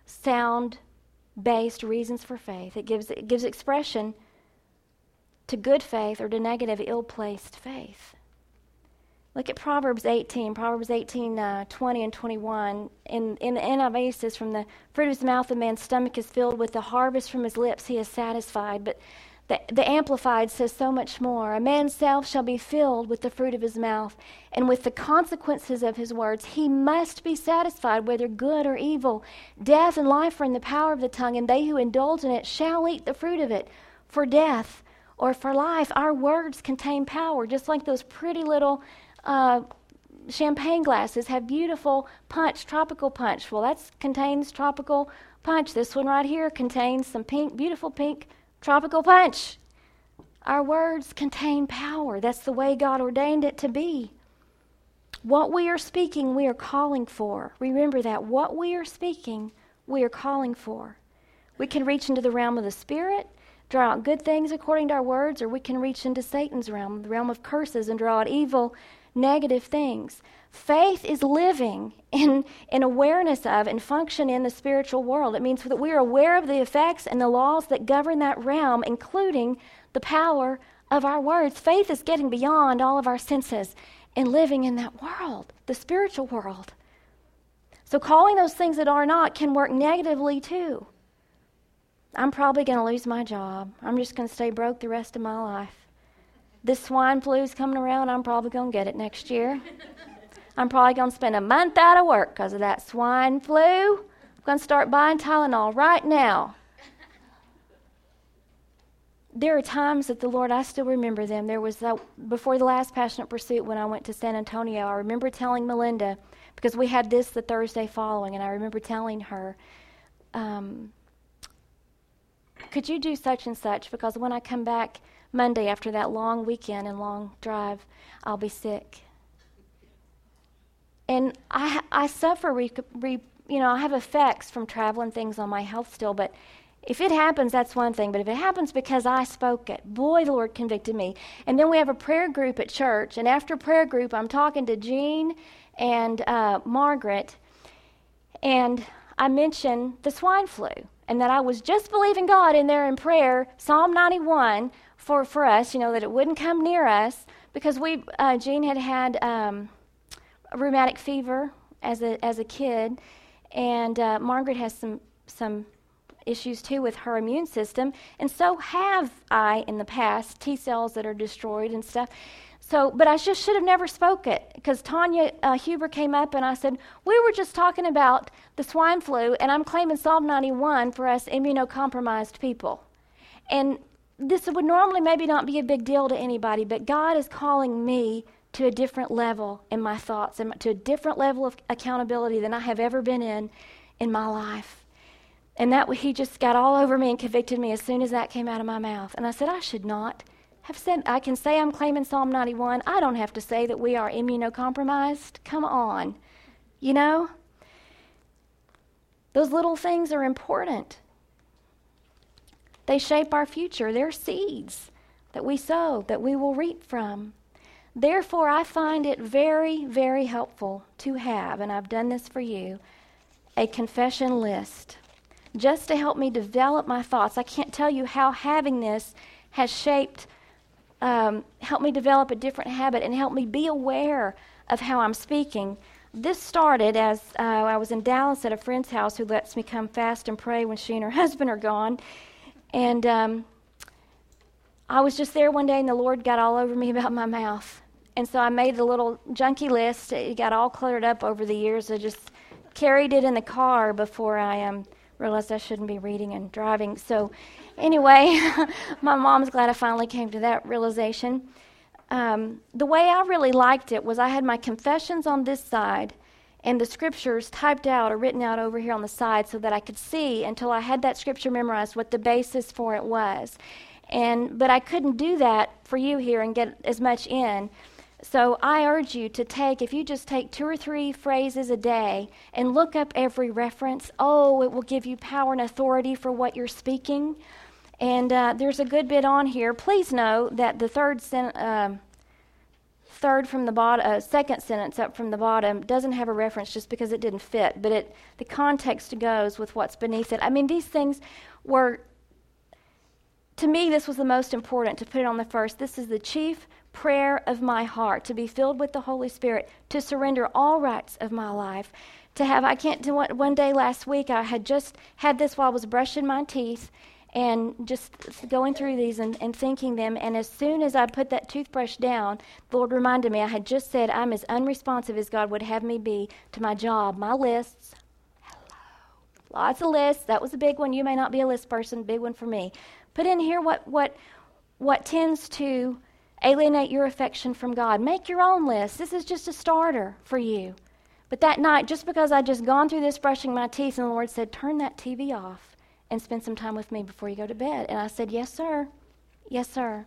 sound-based reasons for faith. It gives it gives expression to good faith or to negative, ill-placed faith. Look at Proverbs eighteen. Proverbs eighteen, uh, twenty and twenty-one. In, in the N I V it says, from the fruit of his mouth a man's stomach is filled, with the harvest from his lips he is satisfied. But The, the Amplified says so much more. A man's self shall be filled with the fruit of his mouth, and with the consequences of his words. He must be satisfied, whether good or evil. Death and life are in the power of the tongue, and they who indulge in it shall eat the fruit of it. For death or for life, our words contain power, just like those pretty little uh, champagne glasses have beautiful punch, tropical punch. Well, that contains tropical punch. This one right here contains some pink, beautiful pink tropical punch. Our words contain power. That's the way God ordained it to be. What we are speaking, we are calling for. Remember that. What we are speaking, we are calling for. We can reach into the realm of the Spirit, draw out good things according to our words, or we can reach into Satan's realm, the realm of curses, and draw out evil, negative things. Faith is living in, in awareness of and function in the spiritual world. It means that we are aware of the effects and the laws that govern that realm, including the power of our words. Faith is getting beyond all of our senses and living in that world, the spiritual world. So calling those things that are not can work negatively too. I'm probably going to lose my job. I'm just going to stay broke the rest of my life. This swine flu is coming around. I'm probably going to get it next year. I'm probably going to spend a month out of work because of that swine flu. I'm going to start buying Tylenol right now. There are times that the Lord, I still remember them. There was, that, before the last Passionate Pursuit, when I went to San Antonio, I remember telling Melinda, because we had this the Thursday following, and I remember telling her, um, could you do such and such? Because when I come back Monday after that long weekend and long drive, I'll be sick. And I I suffer, re, re, you know, I have effects from traveling things on my health still, but if it happens, that's one thing. But if it happens because I spoke it, boy, the Lord convicted me. And then we have a prayer group at church, and after prayer group, I'm talking to Jean and uh, Margaret, and I mention the swine flu. and that I was just believing God in there in prayer, Psalm ninety-one, for, for us, you know, that it wouldn't come near us, because we, uh, Jean had had um, rheumatic fever as a as a kid, and uh, Margaret has some some issues too with her immune system, and so have I in the past, T cells that are destroyed and stuff. So, but I just should have never spoke it, because Tanya uh, Huber came up and I said, we were just talking about the swine flu, and I'm claiming Psalm ninety-one for us immunocompromised people. And this would normally maybe not be a big deal to anybody, but God is calling me to a different level in my thoughts, and to a different level of accountability than I have ever been in in my life. And that he just got all over me and convicted me as soon as that came out of my mouth. And I said, I should not have said, I can say I'm claiming Psalm ninety-one. I don't have to say that we are immunocompromised. Come on. You know? Those little things are important. They shape our future. They're seeds that we sow, that we will reap from. Therefore, I find it very, very helpful to have, and I've done this for you, a confession list, just to help me develop my thoughts. I can't tell you how having this has shaped, um, helped me develop a different habit and helped me be aware of how I'm speaking. This started as uh, I was in Dallas at a friend's house who lets me come fast and pray when she and her husband are gone. And um, I was just there one day, and the Lord got all over me about my mouth. And so I made a little junky list. It got all cluttered up over the years. I just carried it in the car before I um, realized I shouldn't be reading and driving. So anyway, my mom's glad I finally came to that realization. Um, the way I really liked it was I had my confessions on this side and the scriptures typed out or written out over here on the side so that I could see until I had that scripture memorized what the basis for it was. And but I couldn't do that for you here and get as much in. So I urge you to take, if you just take two or three phrases a day and look up every reference, oh, it will give you power and authority for what you're speaking. And uh, there's a good bit on here. Please know that the third sen- uh, third from the bottom, uh, second sentence up from the bottom doesn't have a reference just because it didn't fit, but it the context goes with what's beneath it. I mean, these things were, to me, this was the most important to put it on the first. This is the chief prayer of my heart, to be filled with the Holy Spirit, to surrender all rights of my life, to have, I can't do one, one day last week, I had just had this while I was brushing my teeth and just going through these and, and thinking them, and as soon as I put that toothbrush down, the Lord reminded me I had just said I'm as unresponsive as God would have me be to my job, my lists. Hello. Lots of lists. That was a big one. You may not be a list person, big one for me. Put in here what what what tends to alienate your affection from God. Make your own list. This is just a starter for you. But that night, just because I'd just gone through this brushing my teeth, and the Lord said, turn that T V off and spend some time with me before you go to bed. And I said, yes, sir. Yes, sir.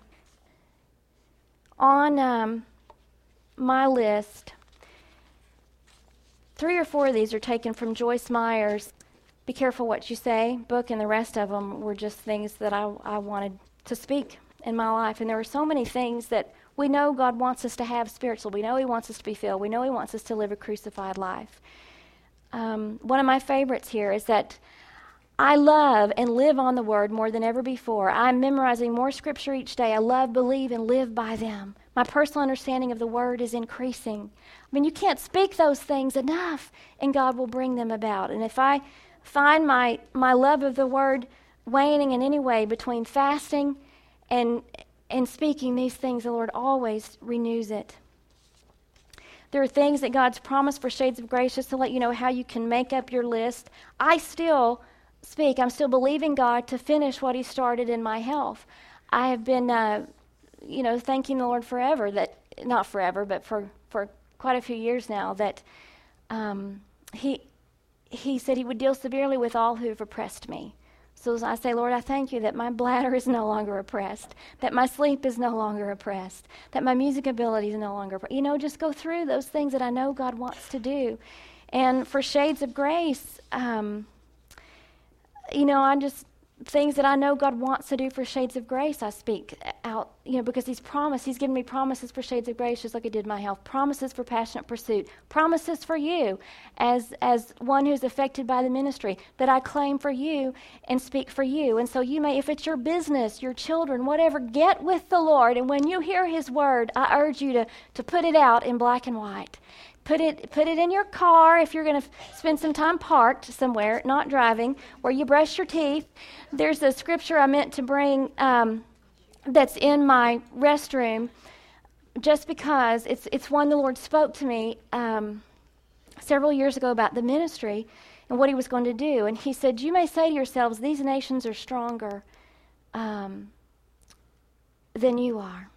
On um, my list, three or four of these are taken from Joyce Meyer's Be Careful What You Say book, and the rest of them were just things that I, I wanted to speak in my life. And there are so many things that we know God wants us to have spiritual. We know He wants us to be filled. We know He wants us to live a crucified life. Um, one of my favorites here is that I love and live on the Word more than ever before. I'm memorizing more Scripture each day. I love, believe, and live by them. My personal understanding of the Word is increasing. I mean, you can't speak those things enough, and God will bring them about. And if I find my, my love of the Word waning in any way between fasting and and speaking these things, the Lord always renews it. There are things that God's promised for Shades of Grace, just to let you know how you can make up your list. I still speak. I'm still believing God to finish what He started in my health. I have been, uh, you know, thanking the Lord forever, that, not forever, but for, for quite a few years now, that um, He He said He would deal severely with all who have oppressed me. So as I say, Lord, I thank you that my bladder is no longer oppressed, that my sleep is no longer oppressed, that my music ability is no longer oppressed. You know, just go through those things that I know God wants to do. And for Shades of Grace, um, you know, I just, things that I know God wants to do for Shades of Grace, I speak out, you know, because he's promised, he's given me promises for Shades of Grace, just like he did my health, promises for Passionate Pursuit, promises for you as as one who's affected by the ministry, that I claim for you and speak for you. And so you may, if it's your business, your children, whatever, get with the Lord. And when you hear his word, I urge you to, to put it out in black and white. Put it put it in your car if you're going to f- spend some time parked somewhere, not driving, where you brush your teeth. There's a scripture I meant to bring um, that's in my restroom just because it's it's one the Lord spoke to me um, several years ago about the ministry and what he was going to do. And he said, you may say to yourselves, these nations are stronger um, than you are.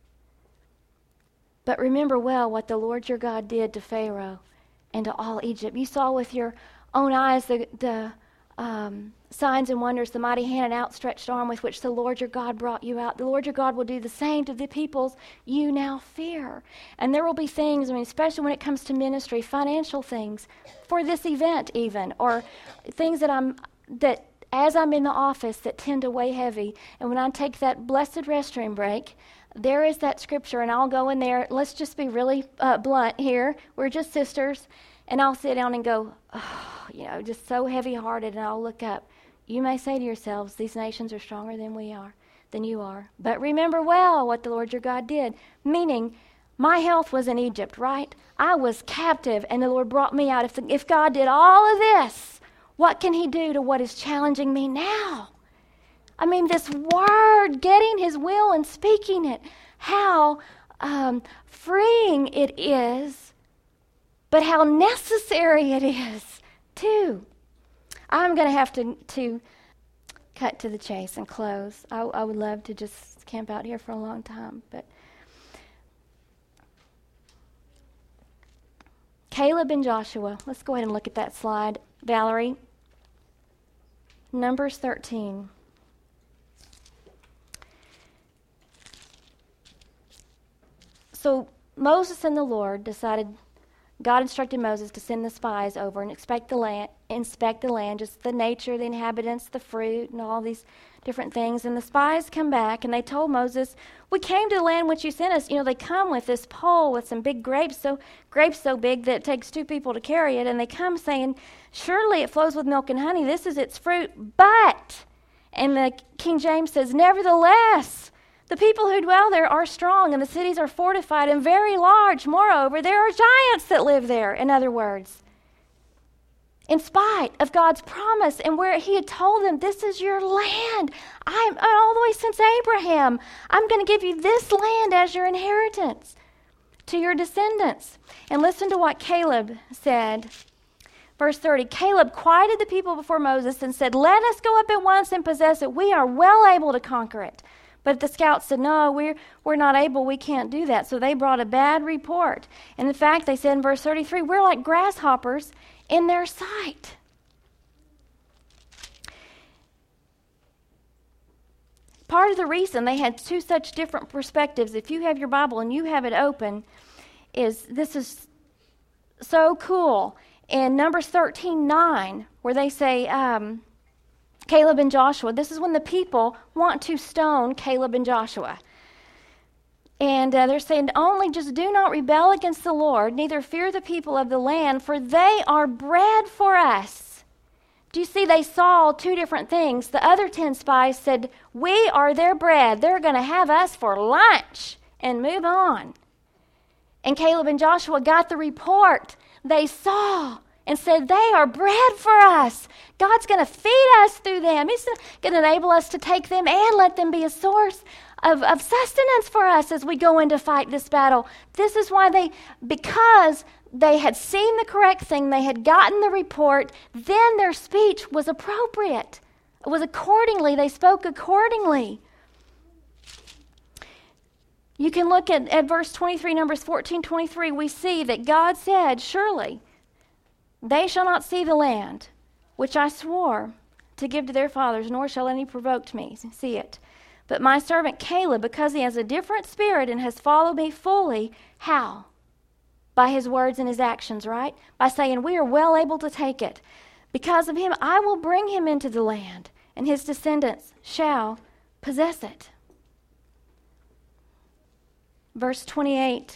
But remember well what the Lord your God did to Pharaoh and to all Egypt. You saw with your own eyes the, the um, signs and wonders, the mighty hand and outstretched arm with which the Lord your God brought you out. The Lord your God will do the same to the peoples you now fear. And there will be things, I mean, especially when it comes to ministry, financial things, for this event even, or things that I'm that as I'm in the office that tend to weigh heavy. And when I take that blessed restroom break, there is that scripture, and I'll go in there. Let's just be really uh, blunt here. We're just sisters. And I'll sit down and go, oh, you know, just so heavy-hearted, and I'll look up. You may say to yourselves, these nations are stronger than we are, than you are. But remember well what the Lord your God did. Meaning, my health was in Egypt, right? I was captive, and the Lord brought me out. If, the, if God did all of this, what can he do to what is challenging me now? I mean, this word, getting his will and speaking it, how um, freeing it is, but how necessary it is, too. I'm going to have to to cut to the chase and close. I, I would love to just camp out here for a long time, but Caleb and Joshua. Let's go ahead and look at that slide, Valerie. Numbers thirteen. So Moses and the Lord decided, God instructed Moses to send the spies over and inspect the land, inspect the land, just the nature, the inhabitants, the fruit, and all these different things. And the spies come back, and they told Moses, we came to the land which you sent us. You know, they come with this pole with some big grapes, so grapes so big that it takes two people to carry it. And they come saying, surely it flows with milk and honey. This is its fruit. But, and the King James says, nevertheless, the people who dwell there are strong, and the cities are fortified and very large. Moreover, there are giants that live there, in other words. In spite of God's promise and where he had told them, this is your land. I'm all the way since Abraham. I'm going to give you this land as your inheritance to your descendants. And listen to what Caleb said. Verse thirty, Caleb quieted the people before Moses and said, let us go up at once and possess it. We are well able to conquer it. But the scouts said, no, we're, we're not able, we can't do that. So they brought a bad report. And in fact, they said in verse thirty-three, we're like grasshoppers in their sight. Part of the reason they had two such different perspectives, if you have your Bible and you have it open, is this is so cool. In Numbers thirteen nine, where they say, um, Caleb and Joshua. This is when the people want to stone Caleb and Joshua. And uh, they're saying, only just do not rebel against the Lord, neither fear the people of the land, for they are bread for us. Do you see, they saw two different things. The other ten spies said, we are their bread. They're going to have us for lunch and move on. And Caleb and Joshua got the report. They saw and said, they are bread for us. God's going to feed us through them. He's going to enable us to take them and let them be a source of, of sustenance for us as we go in to fight this battle. This is why they, because they had seen the correct thing, they had gotten the report, then their speech was appropriate. It was accordingly. They spoke accordingly. You can look at, at verse twenty-three, Numbers fourteen twenty-three. We see that God said, surely they shall not see the land which I swore to give to their fathers, nor shall any provoke me see it. But my servant Caleb, because he has a different spirit and has followed me fully, how? By his words and his actions, right? By saying, we are well able to take it. Because of him, I will bring him into the land, and his descendants shall possess it. Verse twenty-eight.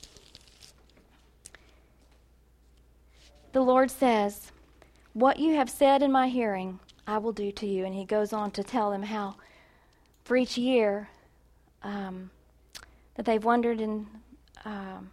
The Lord says, what you have said in my hearing, I will do to you. And he goes on to tell them how for each year um, that they've wandered in, um,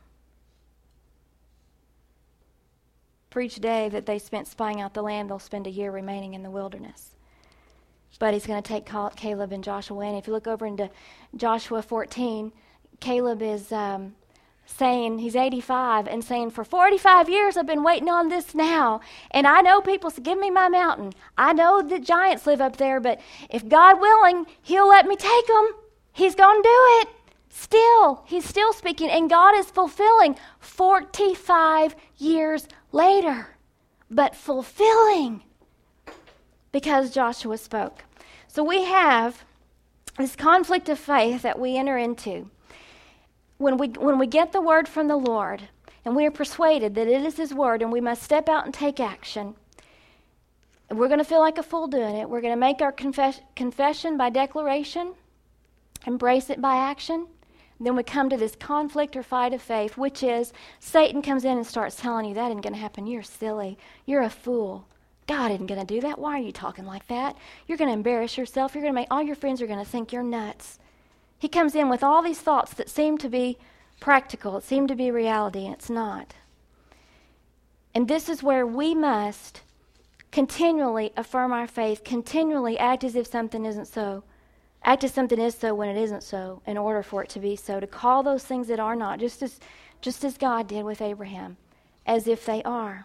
for each day that they spent spying out the land, they'll spend a year remaining in the wilderness. But he's going to take Caleb and Joshua in. If you look over into Joshua fourteen, Caleb is um, saying, he's eighty-five, and saying, for forty-five years I've been waiting on this now. And I know people say, give me my mountain. I know that giants live up there, but if God willing, he'll let me take them. He's going to do it. Still, he's still speaking, and God is fulfilling forty-five years later. But fulfilling because Joshua spoke. So we have this conflict of faith that we enter into. When we when we get the word from the Lord, and we are persuaded that it is his word, and we must step out and take action, we're going to feel like a fool doing it. We're going to make our confess, confession by declaration, embrace it by action. Then we come to this conflict or fight of faith, which is Satan comes in and starts telling you that isn't going to happen. You're silly. You're a fool. God isn't going to do that. Why are you talking like that? You're going to embarrass yourself. You're going to make all your friends are going to think you're nuts. He comes in with all these thoughts that seem to be practical, it seem to be reality, and it's not. And this is where we must continually affirm our faith, continually act as if something isn't so, act as something is so when it isn't so, in order for it to be so, to call those things that are not, just as, just as God did with Abraham, as if they are.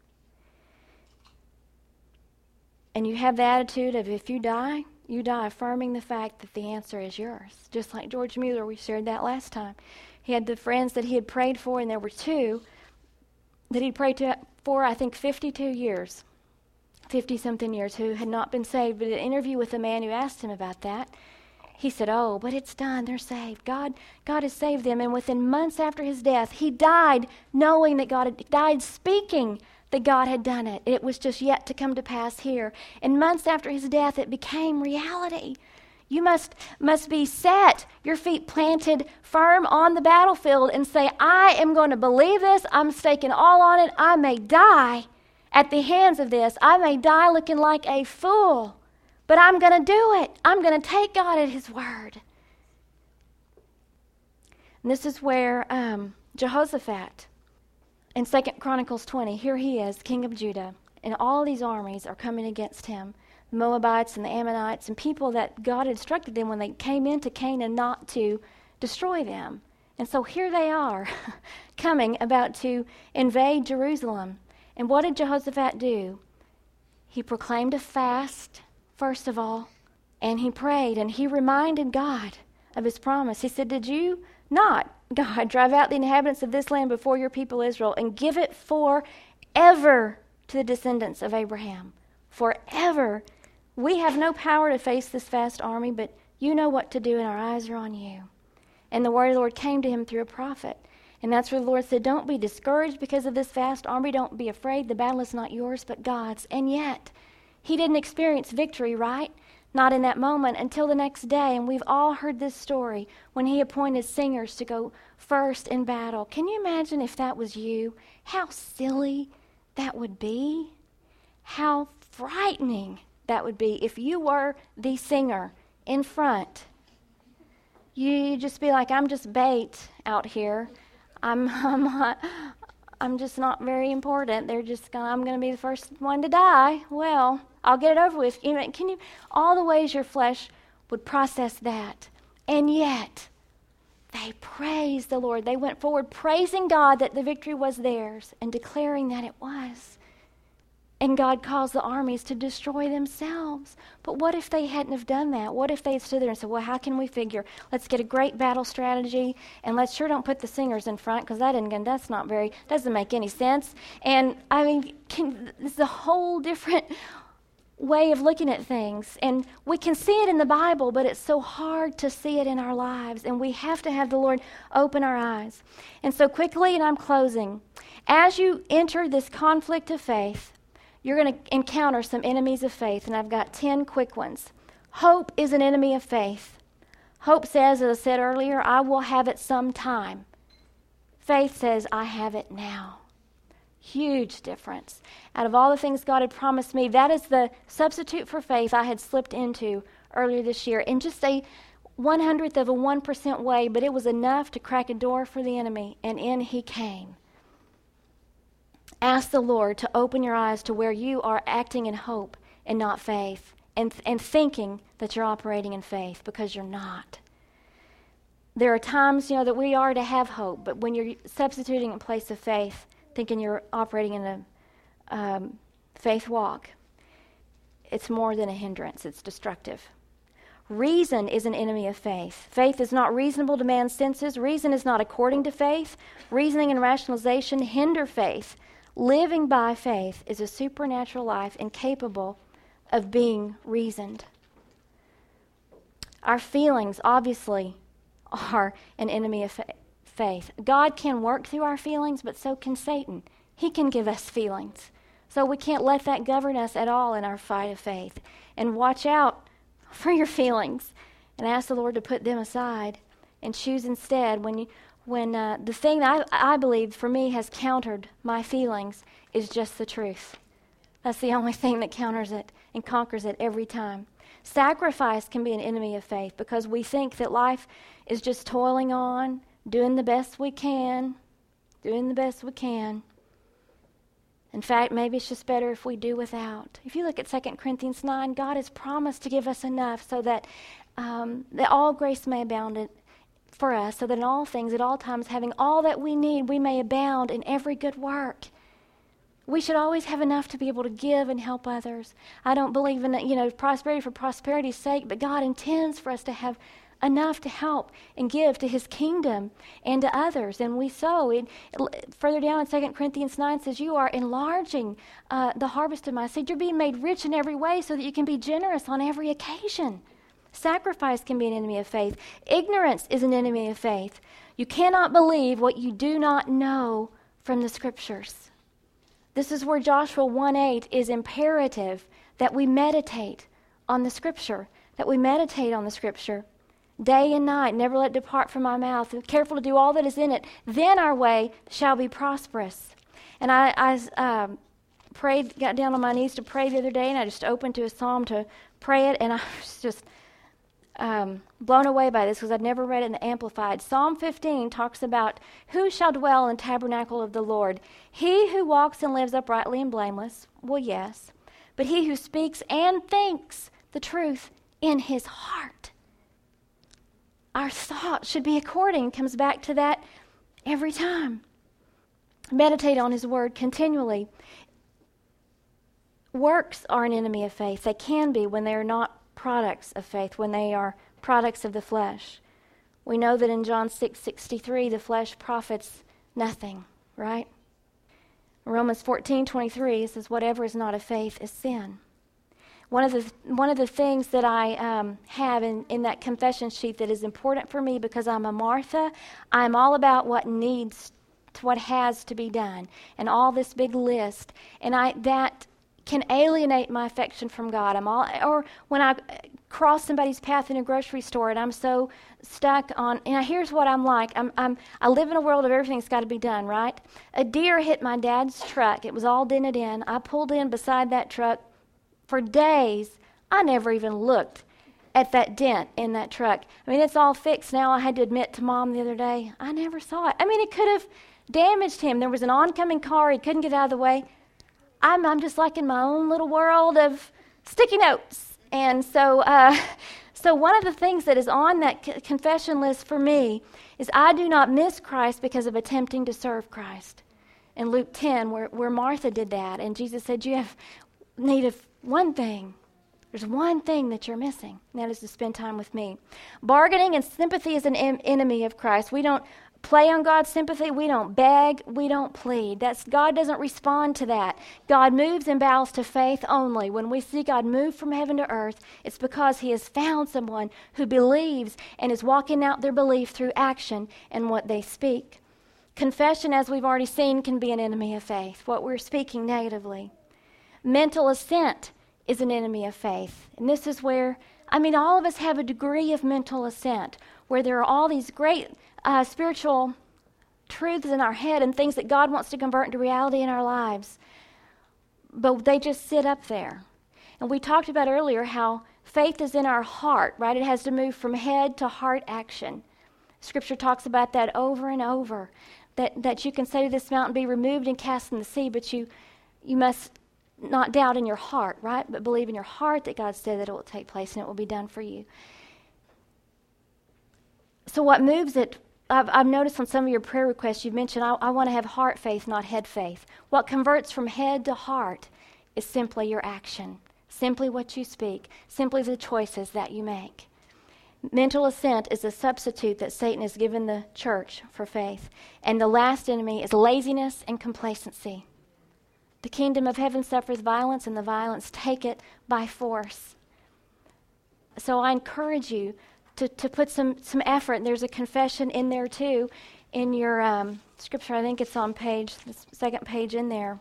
And you have the attitude of if you die, you die affirming the fact that the answer is yours. Just like George Mueller, we shared that last time. He had the friends that he had prayed for, and there were two that he'd prayed to, for, I think, fifty-two years, fifty-something years, who had not been saved. But in an interview with a man who asked him about that, he said, oh, but it's done. They're saved. God, God has saved them. And within months after his death, he died knowing that God had died, speaking that God had done it. It was just yet to come to pass here. And months after his death, it became reality. You must must be set, your feet planted firm on the battlefield, and say, I am going to believe this. I'm staking all on it. I may die at the hands of this. I may die looking like a fool, but I'm going to do it. I'm going to take God at his word. And this is where um, Jehoshaphat, in Second Chronicles twenty, here he is, king of Judah, and all these armies are coming against him, the Moabites and the Ammonites, and people that God instructed them when they came into Canaan not to destroy them. And so here they are, coming, about to invade Jerusalem. And what did Jehoshaphat do? He proclaimed a fast, first of all, and he prayed, and he reminded God of his promise. He said, did you not, God, drive out the inhabitants of this land before your people Israel, and give it forever to the descendants of Abraham? Forever. We have no power to face this vast army, but you know what to do, and our eyes are on you. And the word of the Lord came to him through a prophet. And that's where the Lord said, don't be discouraged because of this vast army. Don't be afraid. The battle is not yours, but God's. And yet, he didn't experience victory, right? Not in that moment until the next day. And we've all heard this story when he appointed singers to go first in battle. Can you imagine if that was you? How silly that would be. How frightening that would be if you were the singer in front. You'd just be like, I'm just bait out here. I'm I'm not, I'm just not very important. They're just gonna, I'm going to be the first one to die. Well, I'll get it over with. You know, can you, all the ways your flesh would process that. And yet, they praised the Lord. They went forward praising God that the victory was theirs and declaring that it was. And God caused the armies to destroy themselves. But what if they hadn't have done that? What if they had stood there and said, well, how can we figure? Let's get a great battle strategy, and let's sure don't put the singers in front, because that isn't, that's not very, doesn't make any sense. And, I mean, can, it's a whole different way of looking at things. And we can see it in the Bible, but it's so hard to see it in our lives. And we have to have the Lord open our eyes. And so quickly, and I'm closing, as you enter this conflict of faith, you're going to encounter some enemies of faith, and I've got ten quick ones. Hope is an enemy of faith. Hope says, as I said earlier, I will have it sometime. Faith says, I have it now. Huge difference. Out of all the things God had promised me, that is the substitute for faith I had slipped into earlier this year in just a one hundredth of a one percent way, but it was enough to crack a door for the enemy, and in he came. Ask the Lord to open your eyes to where you are acting in hope and not faith, and, and thinking that you're operating in faith, because you're not. There are times, you know, that we are to have hope, but when you're substituting in place of faith, thinking you're operating in a um, faith walk, it's more than a hindrance, it's destructive. Reason is an enemy of faith. Faith is not reasonable to man's senses. Reason is not according to faith. Reasoning and rationalization hinder faith. Living by faith is a supernatural life incapable of being reasoned. Our feelings, obviously, are an enemy of fa- faith. God can work through our feelings, but so can Satan. He can give us feelings. So we can't let that govern us at all in our fight of faith. And watch out for your feelings and ask the Lord to put them aside and choose instead when you when uh, the thing that I, I believe for me has countered my feelings is just the truth. That's the only thing that counters it and conquers it every time. Sacrifice can be an enemy of faith because we think that life is just toiling on, doing the best we can, doing the best we can. In fact, maybe it's just better if we do without. If you look at Second Corinthians nine, God has promised to give us enough so that, um, that all grace may abound in, for us, so that in all things, at all times, having all that we need, we may abound in every good work. We should always have enough to be able to give and help others. I don't believe in, you know, prosperity for prosperity's sake, but God intends for us to have enough to help and give to his kingdom and to others. And we sow. It, further down in Second Corinthians nine says, you are enlarging uh, the harvest of my seed. You're being made rich in every way so that you can be generous on every occasion. Sacrifice can be an enemy of faith. Ignorance is an enemy of faith. You cannot believe what you do not know from the Scriptures. This is where Joshua one eight is imperative that we meditate on the Scripture, that we meditate on the Scripture day and night. Never let it depart from my mouth. Be careful to do all that is in it. Then our way shall be prosperous. And I, I um, prayed, got down on my knees to pray the other day, and I just opened to a psalm to pray it, and I was just Um, blown away by this because I'd never read it in the Amplified. Psalm fifteen talks about who shall dwell in the tabernacle of the Lord. He who walks and lives uprightly and blameless, well, yes, but he who speaks and thinks the truth in his heart. Our thought should be according, comes back to that every time. Meditate on his word continually. Works are an enemy of faith. They can be when they are not products of faith, when they are products of the flesh. We know that in John six sixty-three, the flesh profits nothing, right? Romans fourteen twenty-three says, whatever is not of faith is sin. One of the one of the things that I um, have in, in that confession sheet that is important for me, because I'm a Martha, I'm all about what needs, to what has to be done, and all this big list, and I that can alienate my affection from God. I'm all, or when I cross somebody's path in a grocery store and I'm so stuck on, and here's what I'm like. I'm, I'm, I live in a world of everything's got to be done, right? A deer hit my dad's truck. It was all dented in. I pulled in beside that truck. For days, I never even looked at that dent in that truck. I mean, it's all fixed now. I had to admit to Mom the other day, I never saw it. I mean, it could have damaged him. There was an oncoming car. He couldn't get out of the way. I'm, I'm just like in my own little world of sticky notes. And so uh, so one of the things that is on that c- confession list for me is I do not miss Christ because of attempting to serve Christ. In Luke ten, where, where Martha did that, and Jesus said, you have need of one thing. There's one thing that you're missing, and that is to spend time with me. Bargaining and sympathy is an em- enemy of Christ. We don't play on God's sympathy. We don't beg. We don't plead. That's God doesn't respond to that. God moves and bows to faith only. When we see God move from heaven to earth, it's because he has found someone who believes and is walking out their belief through action and what they speak. Confession, as we've already seen, can be an enemy of faith, what we're speaking negatively. Mental assent is an enemy of faith. And this is where, I mean, all of us have a degree of mental assent, where there are all these great uh, spiritual truths in our head and things that God wants to convert into reality in our lives. But they just sit up there. And we talked about earlier how faith is in our heart, right? It has to move from head to heart action. Scripture talks about that over and over, that, that you can say to this mountain, be removed and cast in the sea, but you you must not doubt in your heart, right? But believe in your heart that God said that it will take place and it will be done for you. So what moves it, I've, I've noticed on some of your prayer requests, you've mentioned, I, I want to have heart faith, not head faith. What converts from head to heart is simply your action, simply what you speak, simply the choices that you make. Mental assent is a substitute that Satan has given the church for faith. And the last enemy is laziness and complacency. The kingdom of heaven suffers violence, and the violence take it by force. So I encourage you to, to put some, some effort, and there's a confession in there too, in your um, scripture. I think it's on page, the second page in there.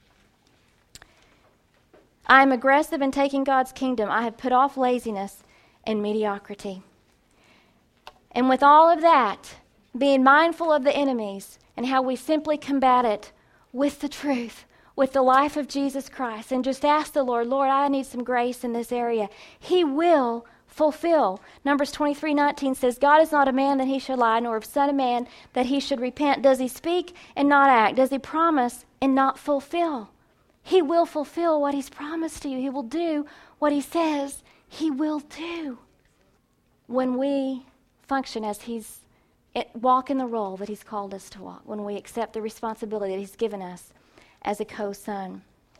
I am aggressive in taking God's kingdom. I have put off laziness and mediocrity. And with all of that, being mindful of the enemies and how we simply combat it with the truth, with the life of Jesus Christ, and just ask the Lord, Lord, I need some grace in this area. He will fulfill. Numbers twenty-three nineteen says, God is not a man that he should lie, nor a son of man that he should repent. Does he speak and not act? Does he promise and not fulfill? He will fulfill what he's promised to you. He will do what he says he will do. When we function as he's, it, walk in the role that he's called us to walk, when we accept the responsibility that he's given us as a co-son.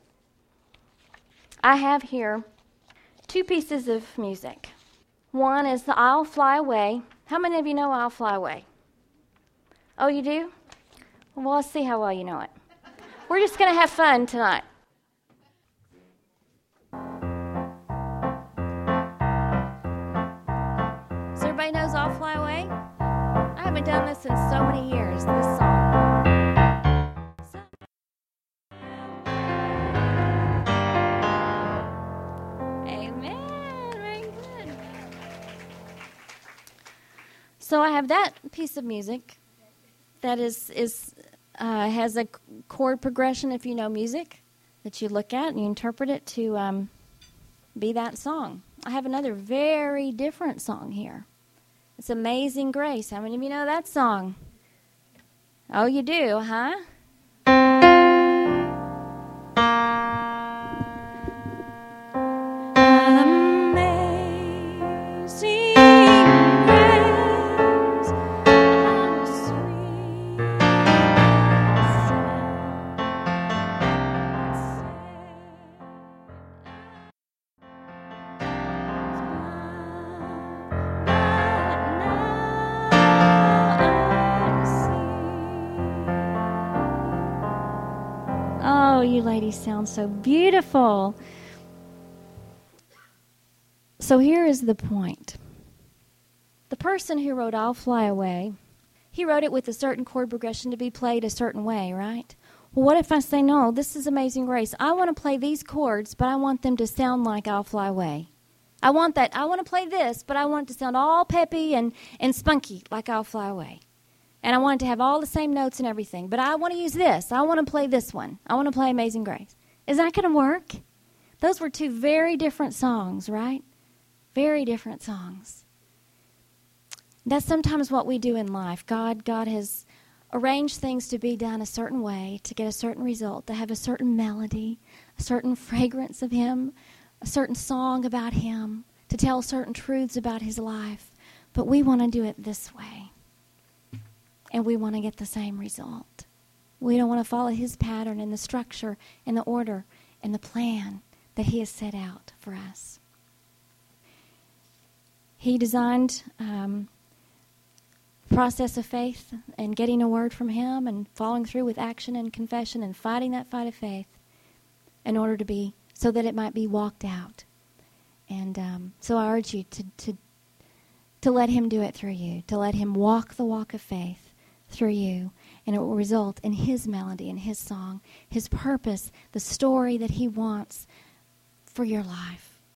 I have here two pieces of music. One is the I'll Fly Away. How many of you know I'll Fly Away? Oh, you do? Well, let's see how well you know it. We're just going to have fun tonight. So everybody knows I'll Fly Away? I haven't done this in so many years, this song. So I have that piece of music that is is uh, has a chord progression, if you know music, that you look at and you interpret it to um, be that song. I have another very different song here. It's Amazing Grace. How many of you know that song? Oh, you do, huh? You ladies sound so beautiful. So here is the point. The person who wrote I'll Fly Away, he wrote it with a certain chord progression to be played a certain way, right? Well, what if I say, no, this is Amazing Grace. I want to play these chords, but I want them to sound like I'll Fly Away. I want that. I want to play this, but I want it to sound all peppy and, and spunky like I'll Fly Away. And I want it to have all the same notes and everything. But I want to use this. I want to play this one. I want to play Amazing Grace. Is that going to work? Those were two very different songs, right? Very different songs. That's sometimes what we do in life. God, God has arranged things to be done a certain way, to get a certain result, to have a certain melody, a certain fragrance of Him, a certain song about Him, to tell certain truths about His life. But we want to do it this way. And we want to get the same result. We don't want to follow His pattern and the structure and the order and the plan that He has set out for us. He designed um, the process of faith and getting a word from Him and following through with action and confession and fighting that fight of faith in order to be, so that it might be walked out. And um, so I urge you to, to, to let Him do it through you, to let Him walk the walk of faith through you, and it will result in his melody and his song, his purpose, the story that he wants for your life.